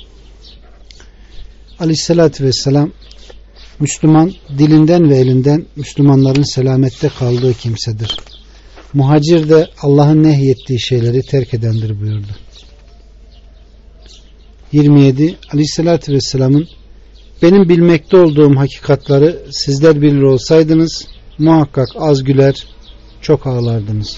Aleyhisselatü Vesselam Müslüman dilinden ve elinden Müslümanların selamette kaldığı kimsedir. Muhacir de Allah'ın nehyettiği şeyleri terk edendir buyurdu. 27 Aleyhisselatü Vesselam'ın benim bilmekte olduğum hakikatları sizler bilir olsaydınız muhakkak az güler çok ağlardınız.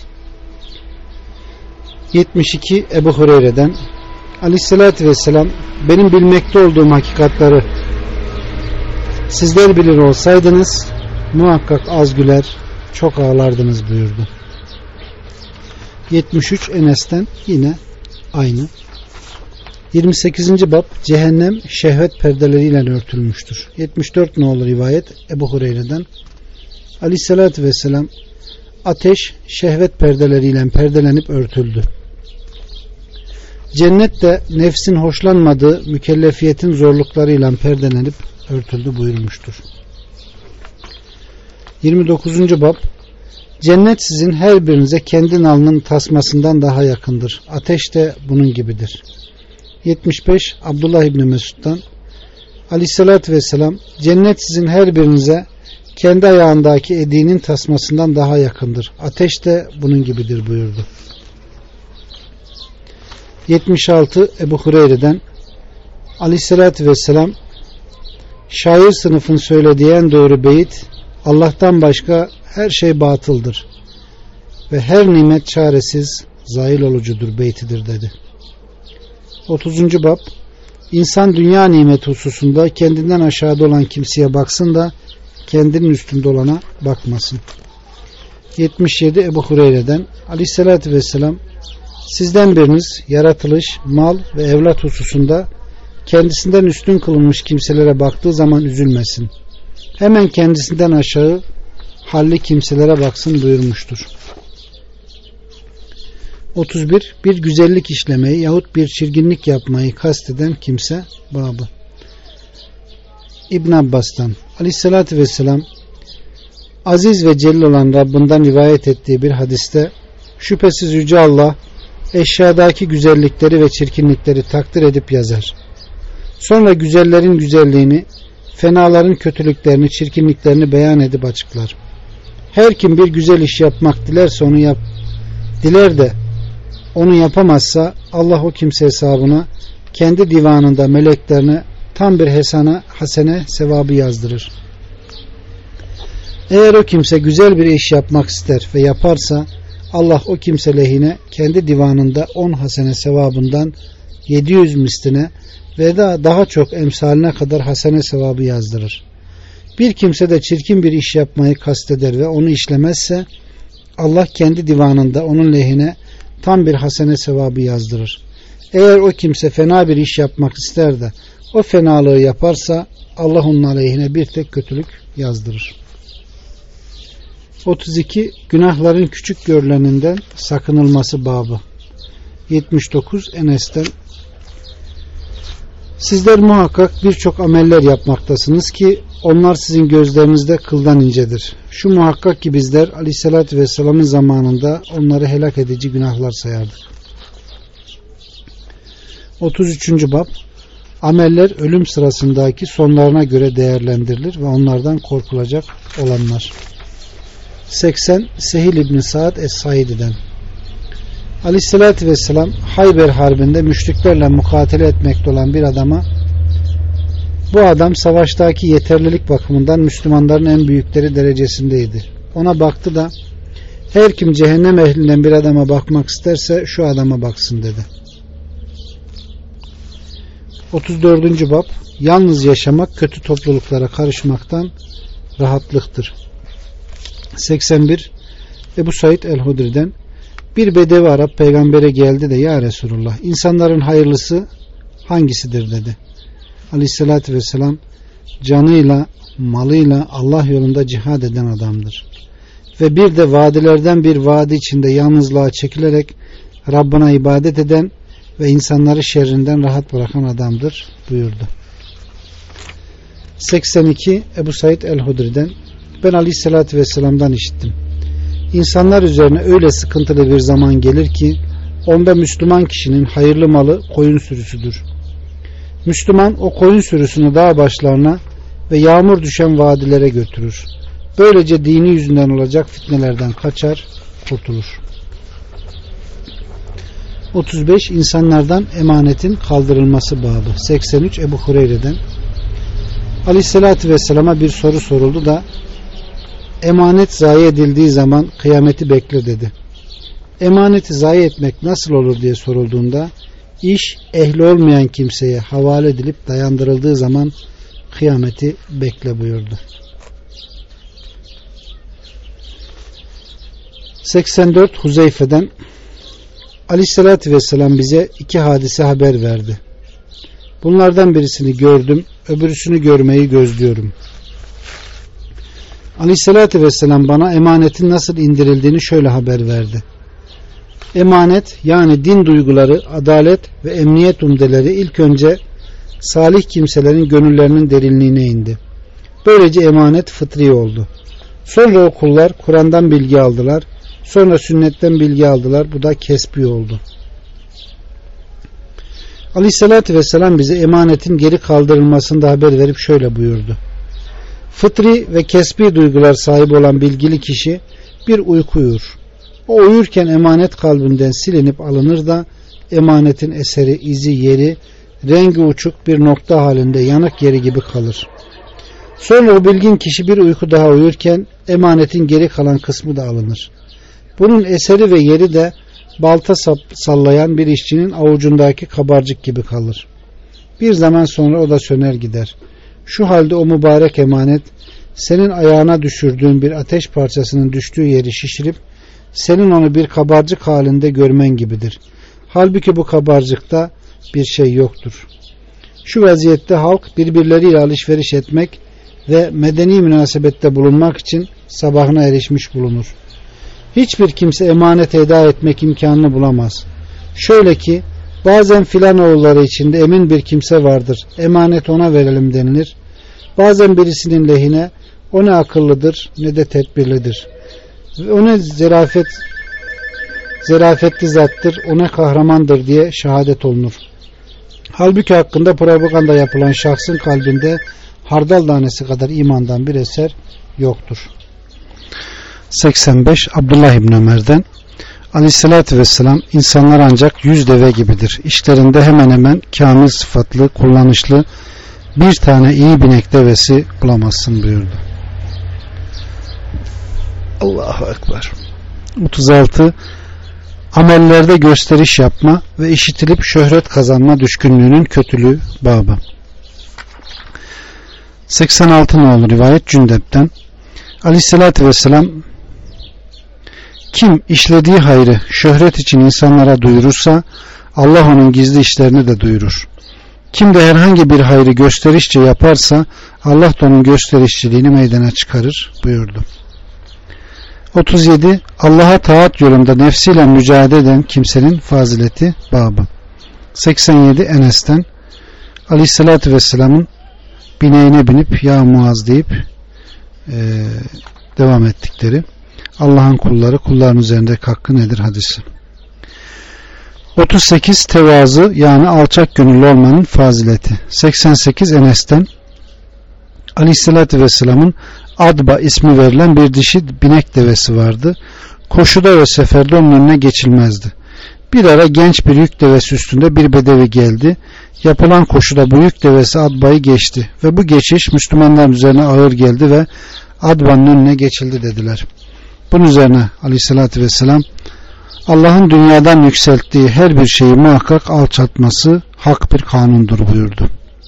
72 Ebu Hureyre'den Aleyhisselatü Vesselam benim bilmekte olduğum hakikatları sizler bilir olsaydınız muhakkak az güler çok ağlardınız buyurdu. 73 Enes'ten yine aynı. 28. bab cehennem şehvet perdeleriyle örtülmüştür. 74 nolu rivayet Ebu Hureyre'den Aleyhisselatü Vesselam ateş şehvet perdeleriyle perdelenip örtüldü. Cennet de nefsin hoşlanmadığı mükellefiyetin zorluklarıyla perdelenip örtüldü buyurmuştur. 29. bab cennet sizin her birinize kendi nalının tasmasından daha yakındır. Ateş de bunun gibidir. 75 Abdullah İbni Mesud'dan Aleyhisselatü Vesselam cennet sizin her birinize kendi ayağındaki ediğinin tasmasından daha yakındır. Ateş de bunun gibidir buyurdu. 76 Ebu Hureyre'den Aleyhisselatü Vesselam şair sınıfın söylediği en doğru beyit Allah'tan başka her şey batıldır ve her nimet çaresiz zail olucudur beytidir dedi. 30. bab İnsan dünya nimeti hususunda kendinden aşağıda olan kimseye baksın da kendinin üstünde olana bakmasın. 77 Ebu Hureyre'den Aleyhisselatü Vesselam sizden biriniz yaratılış, mal ve evlat hususunda kendisinden üstün kılınmış kimselere baktığı zaman üzülmesin. Hemen kendisinden aşağı halli kimselere baksın buyurmuştur. 31 bir güzellik işlemeyi yahut bir çirginlik yapmayı kasteden kimse babı. İbn Abbas'tan Aleyhisselatü Vesselam aziz ve celil olan Rabbinden rivayet ettiği bir hadiste şüphesiz Yüce Allah eşyadaki güzellikleri ve çirkinlikleri takdir edip yazar. Sonra güzellerin güzelliğini, fenaların kötülüklerini, çirkinliklerini beyan edip açıklar. Her kim bir güzel iş yapmak dilerse onu diler de onu yapamazsa Allah o kimse hesabına kendi divanında meleklerine tam bir hasene sevabı yazdırır. Eğer o kimse güzel bir iş yapmak ister ve yaparsa Allah o kimse lehine kendi divanında 10 hasene sevabından 700 misline ve daha çok emsaline kadar hasene sevabı yazdırır. Bir kimse de çirkin bir iş yapmayı kasteder ve onu işlemezse Allah kendi divanında onun lehine tam bir hasene sevabı yazdırır. Eğer o kimse fena bir iş yapmak ister de o fenalığı yaparsa Allah onun aleyhine bir tek kötülük yazdırır. 32 günahların küçük görüleninden sakınılması babı. 79 Enes'ten Sizler muhakkak birçok ameller yapmaktasınız ki onlar sizin gözlerinizde kıldan incedir. Şu muhakkak ki bizler Aleyhisselatü Vesselam'ın zamanında onları helak edici günahlar sayardık. 33. bab Ameller ölüm sırasındaki sonlarına göre değerlendirilir ve onlardan korkulacak olanlar. 80 Sehil İbni Sa'd Es-Saidi'den Aleyhisselatü Vesselam Hayber Harbi'nde müşriklerle mukatele etmekte olan bir adama, bu adam savaştaki yeterlilik bakımından Müslümanların en büyükleri derecesindeydi. Ona baktı da her kim cehennem ehlinden bir adama bakmak isterse şu adama baksın dedi. 34. bab Yalnız yaşamak kötü topluluklara karışmaktan rahatlıktır. 81 Ebu Said el-Hudri'den bir Bedevi Arap peygambere geldi de ya Resulullah insanların hayırlısı hangisidir dedi. Aleyhissalatü vesselam canıyla malıyla Allah yolunda cihad eden adamdır. Ve bir de vadilerden bir vadi içinde yalnızlığa çekilerek Rabbına ibadet eden ve insanları şerrinden rahat bırakan adamdır buyurdu. 82 Ebu Said el-Hudri'den ben Aleyhissalatü vesselam'dan işittim. İnsanlar üzerine öyle sıkıntılı bir zaman gelir ki onda Müslüman kişinin hayırlı malı koyun sürüsüdür. Müslüman o koyun sürüsünü dağ başlarına ve yağmur düşen vadilere götürür. Böylece dini yüzünden olacak fitnelerden kaçar, kurtulur. 35 İnsanlardan emanetin kaldırılması babı. 83 Ebu Hureyre'den Aleyhisselatü Vesselam'a bir soru soruldu da emanet zayi edildiği zaman kıyameti bekle dedi. Emaneti zayi etmek nasıl olur diye sorulduğunda iş ehli olmayan kimseye havale edilip dayandırıldığı zaman kıyameti bekle buyurdu. 84 Huzeyfe'den Aleyhisselatü Vesselam bize iki hadise haber verdi. Bunlardan birisini gördüm, öbürüsünü görmeyi gözlüyorum. Aleyhisselatü Vesselam bana emanetin nasıl indirildiğini şöyle haber verdi. Emanet yani din duyguları, adalet ve emniyet umdeleri ilk önce salih kimselerin gönüllerinin derinliğine indi. Böylece emanet fıtri oldu. Sonra o kullar Kur'an'dan bilgi aldılar. Sonra sünnetten bilgi aldılar. Bu da kesbi oldu. Aleyhissalatü vesselam bize emanetin geri kaldırılmasında haber verip şöyle buyurdu. Fıtri ve kesbi duygular sahibi olan bilgili kişi bir uyku uyur. O uyurken emanet kalbinden silinip alınır da emanetin eseri, izi, yeri, rengi uçuk bir nokta halinde yanık yeri gibi kalır. Sonra o bilgin kişi bir uyku daha uyurken emanetin geri kalan kısmı da alınır. Bunun eseri ve yeri de balta sallayan bir işçinin avucundaki kabarcık gibi kalır. Bir zaman sonra o da söner gider. Şu halde o mübarek emanet senin ayağına düşürdüğün bir ateş parçasının düştüğü yeri şişirip senin onu bir kabarcık halinde görmen gibidir. Halbuki bu kabarcıkta bir şey yoktur. Şu vaziyette halk birbirleriyle alışveriş etmek ve medeni münasebette bulunmak için sabahına erişmiş bulunur. Hiçbir kimse emanet eda etmek imkanını bulamaz. Şöyle ki bazen filan oğulları içinde emin bir kimse vardır. Emanet ona verelim denilir. Bazen birisinin lehine o ne akıllıdır ne de tedbirlidir. O ne zarafetli zattır, o ne kahramandır diye şehadet olunur. Halbuki hakkında propaganda yapılan şahsın kalbinde hardal tanesi kadar imandan bir eser yoktur. 85 Abdullah İbni Ömer'den Aleyhisselatü Vesselam insanlar ancak 100 deve gibidir. İşlerinde hemen hemen kamil sıfatlı, kullanışlı bir tane iyi binek devesi bulamazsın buyurdu. Allahu Ekber. 36 Amellerde gösteriş yapma ve işitilip şöhret kazanma düşkünlüğünün kötülüğü babı. 86 nolu rivayet Cündep'ten Aleyhisselatü Vesselam kim işlediği hayrı şöhret için insanlara duyurursa Allah onun gizli işlerini de duyurur. Kim de herhangi bir hayrı gösterişçe yaparsa Allah da onun gösterişçiliğini meydana çıkarır buyurdu. 37 Allah'a taat yolunda nefsiyle mücadele eden kimsenin fazileti babı. 87 Enes'ten Aleyhisselatü Vesselam'ın bineğine binip ya Muaz deyip devam ettikleri Allah'ın kulları kulların üzerindeki hakkı nedir hadisi. 38 tevazu yani alçak gönüllü olmanın fazileti. 88 Enes'ten Aleyhisselatü Vesselam'ın Adba ismi verilen bir dişi binek devesi vardı. Koşuda ve seferde onun önüne geçilmezdi. Bir ara genç bir yük devesi üstünde bir bedevi geldi. Yapılan koşuda bu yük devesi Adba'yı geçti ve bu geçiş Müslümanların üzerine ağır geldi ve Adba'nın önüne geçildi dediler. Bunun üzerine Aleyhisselatü Vesselam Allah'ın dünyadan yükselttiği her bir şeyi muhakkak alçaltması hak bir kanundur buyurdu.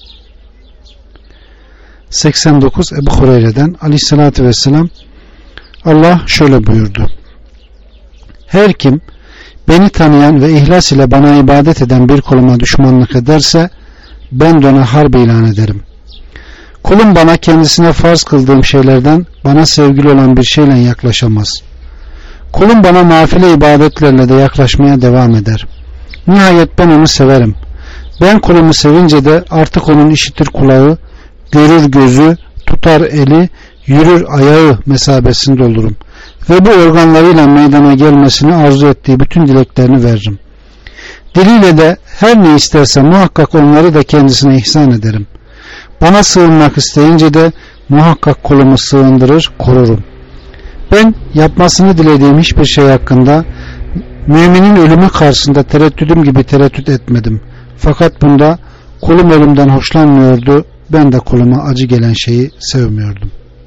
89 Ebu Hureyre'den Aleyhisselatü Vesselam Allah şöyle buyurdu. Her kim beni tanıyan ve ihlas ile bana ibadet eden bir kuluma düşmanlık ederse ben de ona harp ilan ederim. Kulum bana kendisine farz kıldığım şeylerden bana sevgili olan bir şeyle yaklaşamaz. Kulum bana nafile ibadetlerle de yaklaşmaya devam eder. Nihayet ben onu severim. Ben kulumu sevince de artık onun işitir kulağı, görür gözü, tutar eli, yürür ayağı mesabesinde olurum. Ve bu organlarıyla meydana gelmesini arzu ettiği bütün dileklerini veririm. Diliyle de her ne isterse muhakkak onları da kendisine ihsan ederim. Bana sığınmak isteyince de muhakkak kulumu sığındırır, korurum. Ben yapmasını dilediğim hiçbir şey hakkında müminin ölümü karşısında tereddüdüm gibi tereddüt etmedim. Fakat bunda kulum ölümden hoşlanmıyordu, ben de kuluma acı gelen şeyi sevmiyordum.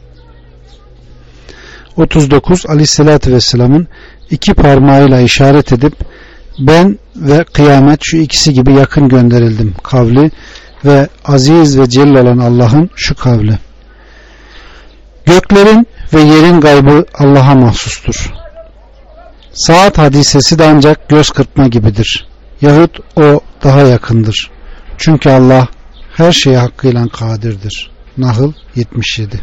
39 Aleyhisselatü Vesselam'ın iki parmağıyla işaret edip ben ve kıyamet şu ikisi gibi yakın gönderildim kavli ve aziz ve celil olan Allah'ın şu kavli. Göklerin ve yerin gaybı Allah'a mahsustur. Saat hadisesi de ancak göz kırpma gibidir. Yahut o daha yakındır. Çünkü Allah her şeye hakkıyla kadirdir. Nahl 77.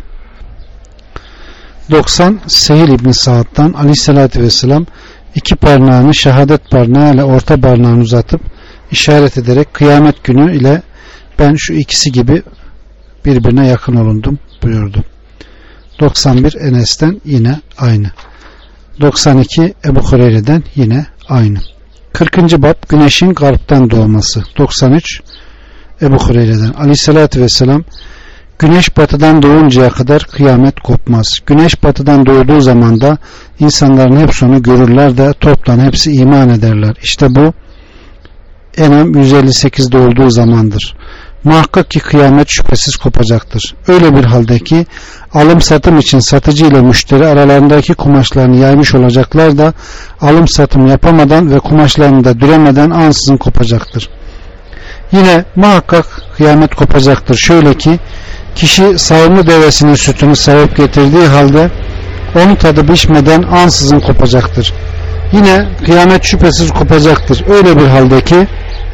90 Sehil İbni Sa'd'dan Aleyhisselatü Vesselam iki parmağını şehadet parmağı ile orta parmağını uzatıp işaret ederek kıyamet günü ile ben şu ikisi gibi birbirine yakın olundum buyurdu. 91 Enes'ten yine aynı. 92 Ebu Hureyre'den yine aynı. 40. bab güneşin garptan doğması. 93 Ebu Hureyre'den Aleyhisselatü Vesselam güneş batıdan doğuncaya kadar kıyamet kopmaz. Güneş batıdan doğduğu zaman da insanların hepsi onu görürler de toptan hepsi iman ederler. İşte bu En'am 158'de olduğu zamandır. Muhakkak ki kıyamet şüphesiz kopacaktır. Öyle bir halde ki alım satım için satıcı ile müşteri aralarındaki kumaşlarını yaymış olacaklar da alım satım yapamadan ve kumaşlarını da düremeden ansızın kopacaktır. Yine muhakkak kıyamet kopacaktır. Şöyle ki kişi sağımlı devesinin sütünü sağıp getirdiği halde onun tadı pişmeden ansızın kopacaktır. Yine kıyamet şüphesiz kopacaktır. Öyle bir halde ki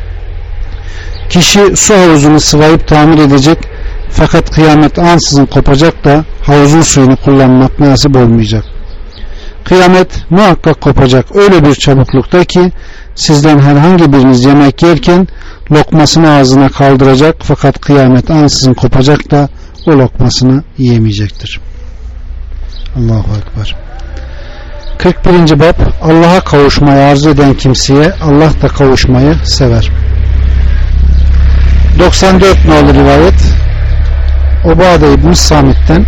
kişi su havuzunu sıvayıp tamir edecek fakat kıyamet ansızın kopacak da havuzun suyunu kullanmak nasip olmayacak. Kıyamet muhakkak kopacak öyle bir çabuklukta ki sizden herhangi biriniz yemek yerken lokmasını ağzına kaldıracak fakat kıyamet ansızın kopacak da o lokmasını yiyemeyecektir. Allahu Ekber. 41. bab Allah'a kavuşmayı arzu eden kimseye Allah da kavuşmayı sever. 94 nolu rivayet Ubade İbn Samit'ten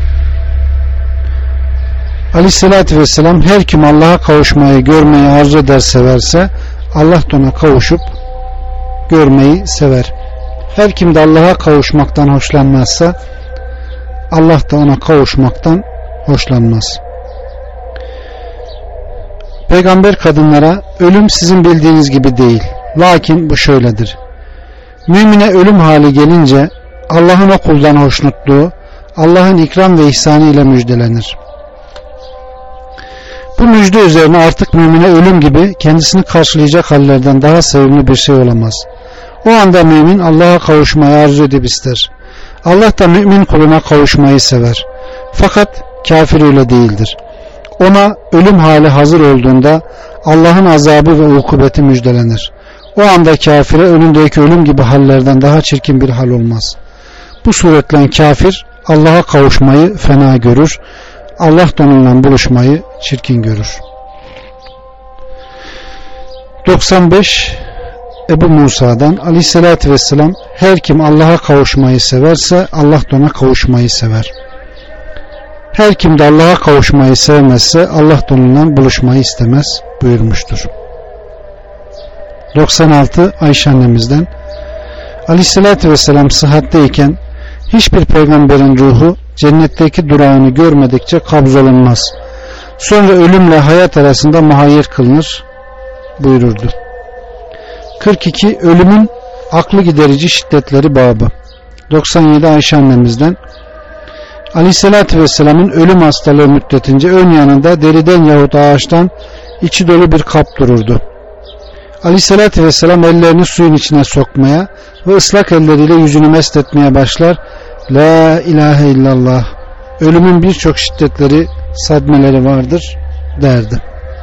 Aleyhisselatü Vesselam her kim Allah'a kavuşmayı görmeyi arzu eder severse Allah da ona kavuşup görmeyi sever. Her kim de Allah'a kavuşmaktan hoşlanmazsa Allah da ona kavuşmaktan hoşlanmaz. Peygamber kadınlara ölüm sizin bildiğiniz gibi değil. Lakin bu şöyledir. Mümine ölüm hali gelince Allah'ın o kuldan hoşnutluğu Allah'ın ikram ve ihsanı ile müjdelenir. Bu müjde üzerine artık mümine ölüm gibi kendisini karşılayacak hallerden daha sevimli bir şey olamaz. O anda mümin Allah'a kavuşmayı arzu edip ister. Allah da mümin kuluna kavuşmayı sever. Fakat kafir öyle değildir. Ona ölüm hali hazır olduğunda Allah'ın azabı ve ukubeti müjdelenir. O anda kafire önündeki ölüm gibi hallerden daha çirkin bir hal olmaz. Bu suretle kafir Allah'a kavuşmayı fena görür, Allah onunla buluşmayı çirkin görür. 95 Ebu Musa'dan Aleyhisselatü Vesselam, her kim Allah'a kavuşmayı severse Allah da ona kavuşmayı sever. Her kim de Allah'a kavuşmayı sevmezse Allah da onunla buluşmayı istemez buyurmuştur. 96 Ayşe annemizden Aleyhisselatü Vesselam sıhhatteyken hiçbir peygamberin ruhu cennetteki durağını görmedikçe kabzolunmaz. Sonra ölümle hayat arasında muhayyer kılınır buyururdu. 42 Ölümün aklı giderici şiddetleri babı. 97 Ayşe annemizden Aleyhisselatü Vesselam'ın ölüm hastalığı müddetince ön yanında deriden yahut ağaçtan içi dolu bir kap dururdu. Aleyhisselatü Vesselam ellerini suyun içine sokmaya ve ıslak elleriyle yüzünü mest etmeye başlar. La ilahe illallah, ölümün birçok şiddetleri, sadmeleri vardır derdi.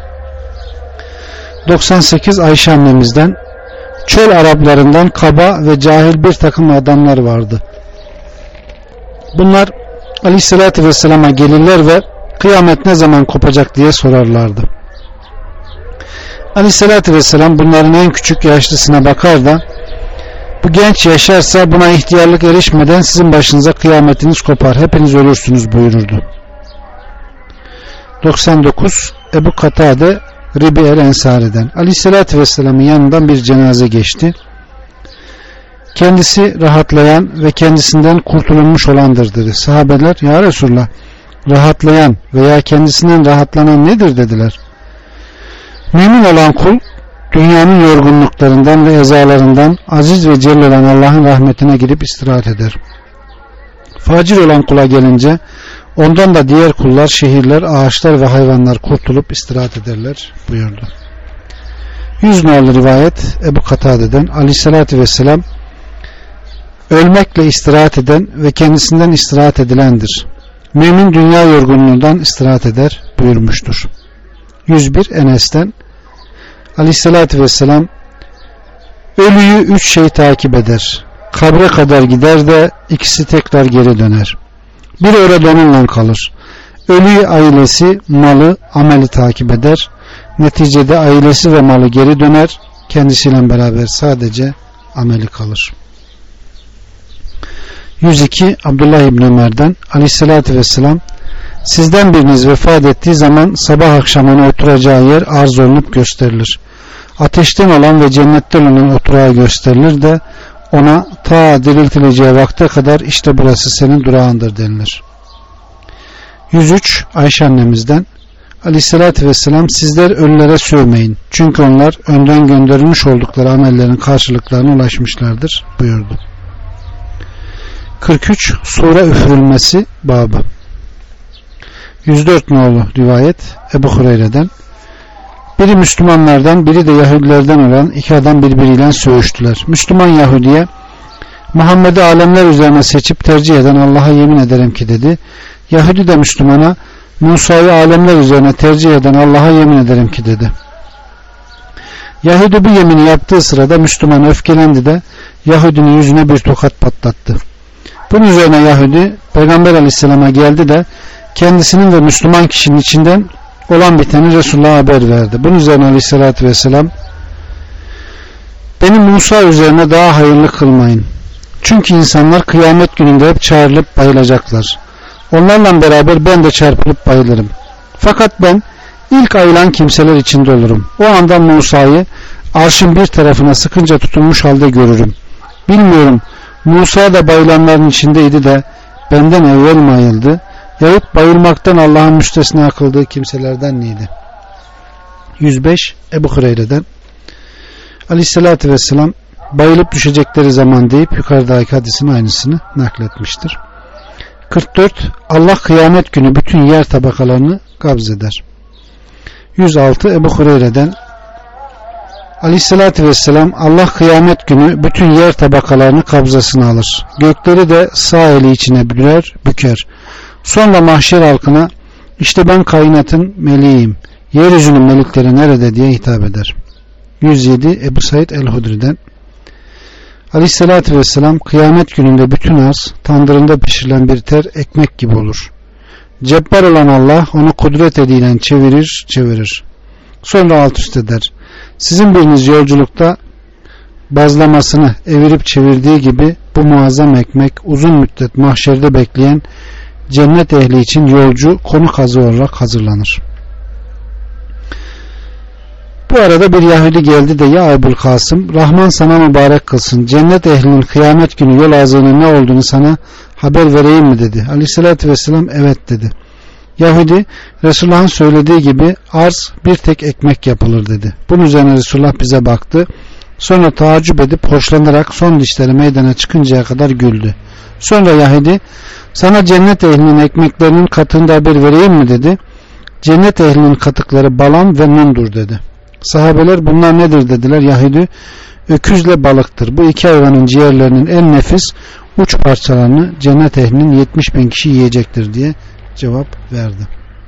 98 Ayşe annemizden çöl Araplarından kaba ve cahil bir takım adamlar vardı. Bunlar Aleyhisselatü Vesselam'a gelirler ve kıyamet ne zaman kopacak diye sorarlardı. Aleyhisselatü Vesselam bunların en küçük yaşlısına bakar da bu genç yaşarsa buna ihtiyarlık erişmeden sizin başınıza kıyametiniz kopar, hepiniz ölürsünüz buyururdu. 99 Ebu Katade Ribi el-Ensari'den Aleyhisselatü Vesselam'ın yanından bir cenaze geçti. Kendisi rahatlayan ve kendisinden kurtulmuş olandır dedi. Sahabeler, ya Resulullah, rahatlayan veya kendisinden rahatlanan nedir dediler. Mümin olan kul dünyanın yorgunluklarından ve ezalarından aziz ve celil olan Allah'ın rahmetine girip istirahat eder. Facir olan kula gelince ondan da diğer kullar, şehirler, ağaçlar ve hayvanlar kurtulup istirahat ederler buyurdu. 100 nolu rivayet Ebu Katade'den Aleyhisselatü Vesselam, ölmekle istirahat eden ve kendisinden istirahat edilendir. Mümin dünya yorgunluğundan istirahat eder buyurmuştur. 101 Enes'ten Aleyhisselatü Vesselam, ölüyü 3 şey takip eder. Kabre kadar gider de ikisi tekrar geri döner. Biri orada onunla kalır. Ölüyü ailesi, malı, ameli takip eder. Neticede ailesi ve malı geri döner. Kendisiyle beraber sadece ameli kalır. 102 Abdullah İbni Ömer'den Aleyhisselatü Vesselam, sizden biriniz vefat ettiği zaman sabah akşam ona oturacağı yer arz olunup gösterilir. Ateşten olan ve cennetten olan oturağı gösterilir de ona ta diriltileceği vakte kadar işte burası senin durağındır denilir. 103 Ayşe annemizden Aleyhisselatü Vesselam, sizler ölülere sövmeyin. Çünkü onlar önden gönderilmiş oldukları amellerin karşılıklarına ulaşmışlardır buyurdu. 43 Sure üfürülmesi babı. 104 nolu rivayet Ebu Hureyre'den, biri Müslümanlardan biri de Yahudilerden olan iki adam birbiriyle söğüştüler. Müslüman Yahudi'ye, Muhammed'i alemler üzerine seçip tercih eden Allah'a yemin ederim ki dedi. Yahudi de Müslümana, Musa'yı alemler üzerine tercih eden Allah'a yemin ederim ki dedi. Yahudi bu yemini yaptığı sırada Müslüman öfkelendi de Yahudinin yüzüne bir tokat patlattı. Bunun üzerine Yahudi Peygamber Aleyhisselam'a geldi de kendisinin ve Müslüman kişinin içinden olan biteni Resulullah'a haber verdi. Bunun üzerine Aleyhisselatü Vesselam, beni Musa üzerine daha hayırlı kılmayın. Çünkü insanlar kıyamet gününde hep çağrılıp bayılacaklar. Onlarla beraber ben de çarpılıp bayılırım. Fakat ben ilk ayılan kimseler içinde olurum. O anda Musa'yı arşın bir tarafına sıkınca tutulmuş halde görürüm. Bilmiyorum, Musa da bayılanların içindeydi de benden evvel mi ayıldı? Yahut bayılmaktan Allah'ın müstesna kıldığı kimselerden miydi? 105 Ebu Hureyre'den Aleyhisselatü Vesselam, bayılıp düşecekleri zaman deyip yukarıdaki hadisin aynısını nakletmiştir. 44 Allah kıyamet günü bütün yer tabakalarını kabz eder. 106 Ebu Hureyre'den Aleyhisselatü Vesselam, Allah kıyamet günü bütün yer tabakalarını kabzasına alır. Gökleri de sağ eli içine büker. Sonra mahşer halkına, işte ben kainatın meleğiyim, yeryüzünün melikleri nerede diye hitap eder. 107 Ebu Said el-Hudri'den. Aleyhissalatü vesselam kıyamet gününde bütün arz tandırında pişirilen bir ter ekmek gibi olur. Cebbar olan Allah onu kudret eliyle çevirir. Sonra alt üst eder. Sizin biriniz yolculukta bazlamasını evirip çevirdiği gibi bu muazzam ekmek uzun müddet mahşerde bekleyen cennet ehli için yolcu konuk hazı olarak hazırlanır. Bu arada bir Yahudi geldi de ya Ebu'l Kasım, Rahman sana mübarek kılsın, cennet ehlinin kıyamet günü yol ağzının ne olduğunu sana haber vereyim mi dedi. Aleyhissalatü vesselam evet dedi. Yahudi, Resulullah'ın söylediği gibi arz bir tek ekmek yapılır dedi. Bunun üzerine Resulullah bize baktı. Sonra taaccüp edip hoşlanarak son dişleri meydana çıkıncaya kadar güldü. Sonra Yahudi, sana cennet ehlinin ekmeklerinin katında haber vereyim mi dedi. Cennet ehlinin katıkları balam ve nundur dedi. Sahabeler bunlar nedir dediler. Yahudi, öküzle balıktır. Bu iki hayvanın ciğerlerinin en nefis uç parçalarını cennet ehlinin 70.000 kişi yiyecektir diye cevap verdi.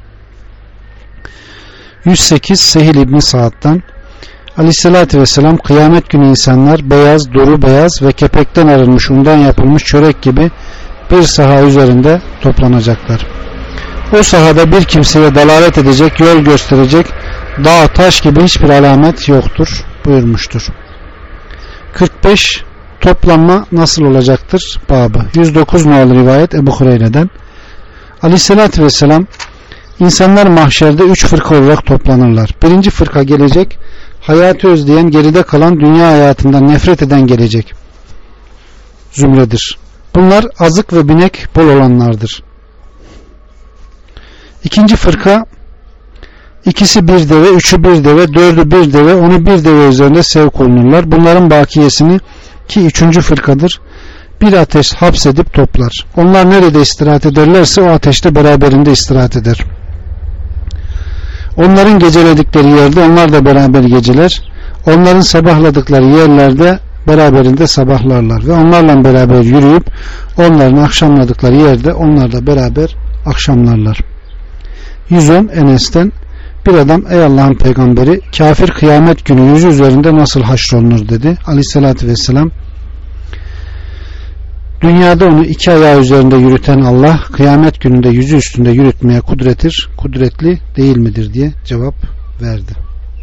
108 Sehil İbni Sa'd'dan Aleyhissalatü vesselam kıyamet günü insanlar beyaz, duru beyaz ve kepekten arınmış undan yapılmış çörek gibi bir saha üzerinde toplanacaklar. O sahada bir kimseye dalalet edecek, yol gösterecek dağ taş gibi hiçbir alamet yoktur buyurmuştur. 45 Toplanma nasıl olacaktır? Babı 109 numaralı rivayet Ebu Hureyre'den. Aleyhissalatü vesselam insanlar mahşerde 3 fırka olarak toplanırlar. Birinci fırka gelecek, hayatı özleyen, geride kalan, dünya hayatından nefret eden gelecek zümredir. Bunlar azık ve binek bol olanlardır. İkinci fırka, ikisi bir deve, üçü bir deve, dördü bir deve, onu bir deve üzerinde sevk olunurlar. Bunların bakiyesini ki üçüncü fırkadır, bir ateş hapsedip toplar. Onlar nerede istirahat ederlerse o ateşte beraberinde istirahat eder. Onların geceledikleri yerde onlar da beraber geceler. Onların sabahladıkları yerlerde beraberinde sabahlarlar ve onlarla beraber yürüyüp onların akşamladıkları yerde onlar da beraber akşamlarlar. 110 Enes'ten bir adam ey Allah'ın peygamberi kafir kıyamet günü yüzü üzerinde nasıl haşrolunur dedi. Aleyhissalatü vesselam dünyada onu iki ayağı üzerinde yürüten Allah kıyamet gününde yüzü üstünde yürütmeye kudretli değil midir diye cevap verdi.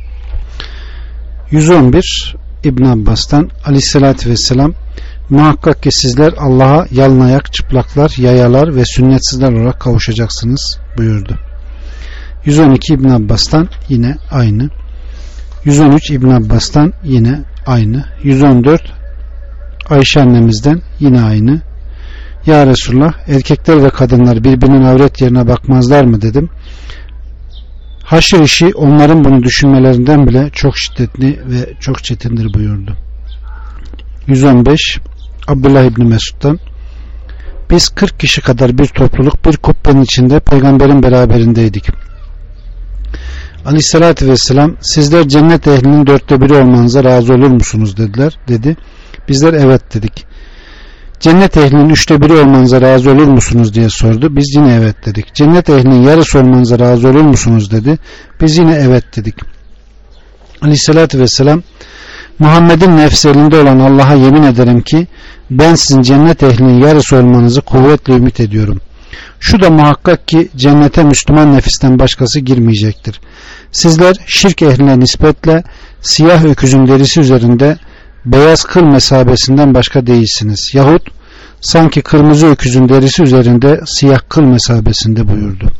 111 İbn Abbas'tan Aleyhissalatü vesselam muhakkak ki sizler Allah'a yalın ayak, çıplaklar, yayalar ve sünnetsizler olarak kavuşacaksınız buyurdu. 112 İbn Abbas'tan yine aynı. 113 İbn Abbas'tan yine aynı. 114 Ayşe annemizden yine aynı. Ya Resulullah erkekler ve kadınlar birbirinin avret yerine bakmazlar mı dedim. Haşr işi onların bunu düşünmelerinden bile çok şiddetli ve çok çetindir buyurdu. 115 Abdullah İbni Mesud'dan biz 40 kişi kadar bir topluluk bir kubbenin içinde peygamberin beraberindeydik. Aleyhissalatü vesselam sizler cennet ehlinin 1/4 olmanıza razı olur musunuz dedi. Bizler evet dedik. Cennet ehlinin 1/3 olmanıza razı olur musunuz diye sordu. Biz yine evet dedik. Cennet ehlinin yarısı olmanıza razı olur musunuz dedi. Biz yine evet dedik. Aleyhissalatü vesselam Muhammed'in nefsi elinde olan Allah'a yemin ederim ki ben sizin cennet ehlinin yarısı olmanızı kuvvetle ümit ediyorum. Şu da muhakkak ki cennete Müslüman nefisten başkası girmeyecektir. Sizler şirk ehline nispetle siyah öküzün derisi üzerinde beyaz kıl mesabesinden başka değilsiniz. Yahut sanki kırmızı öküzün derisi üzerinde siyah kıl mesabesinde buyurdu.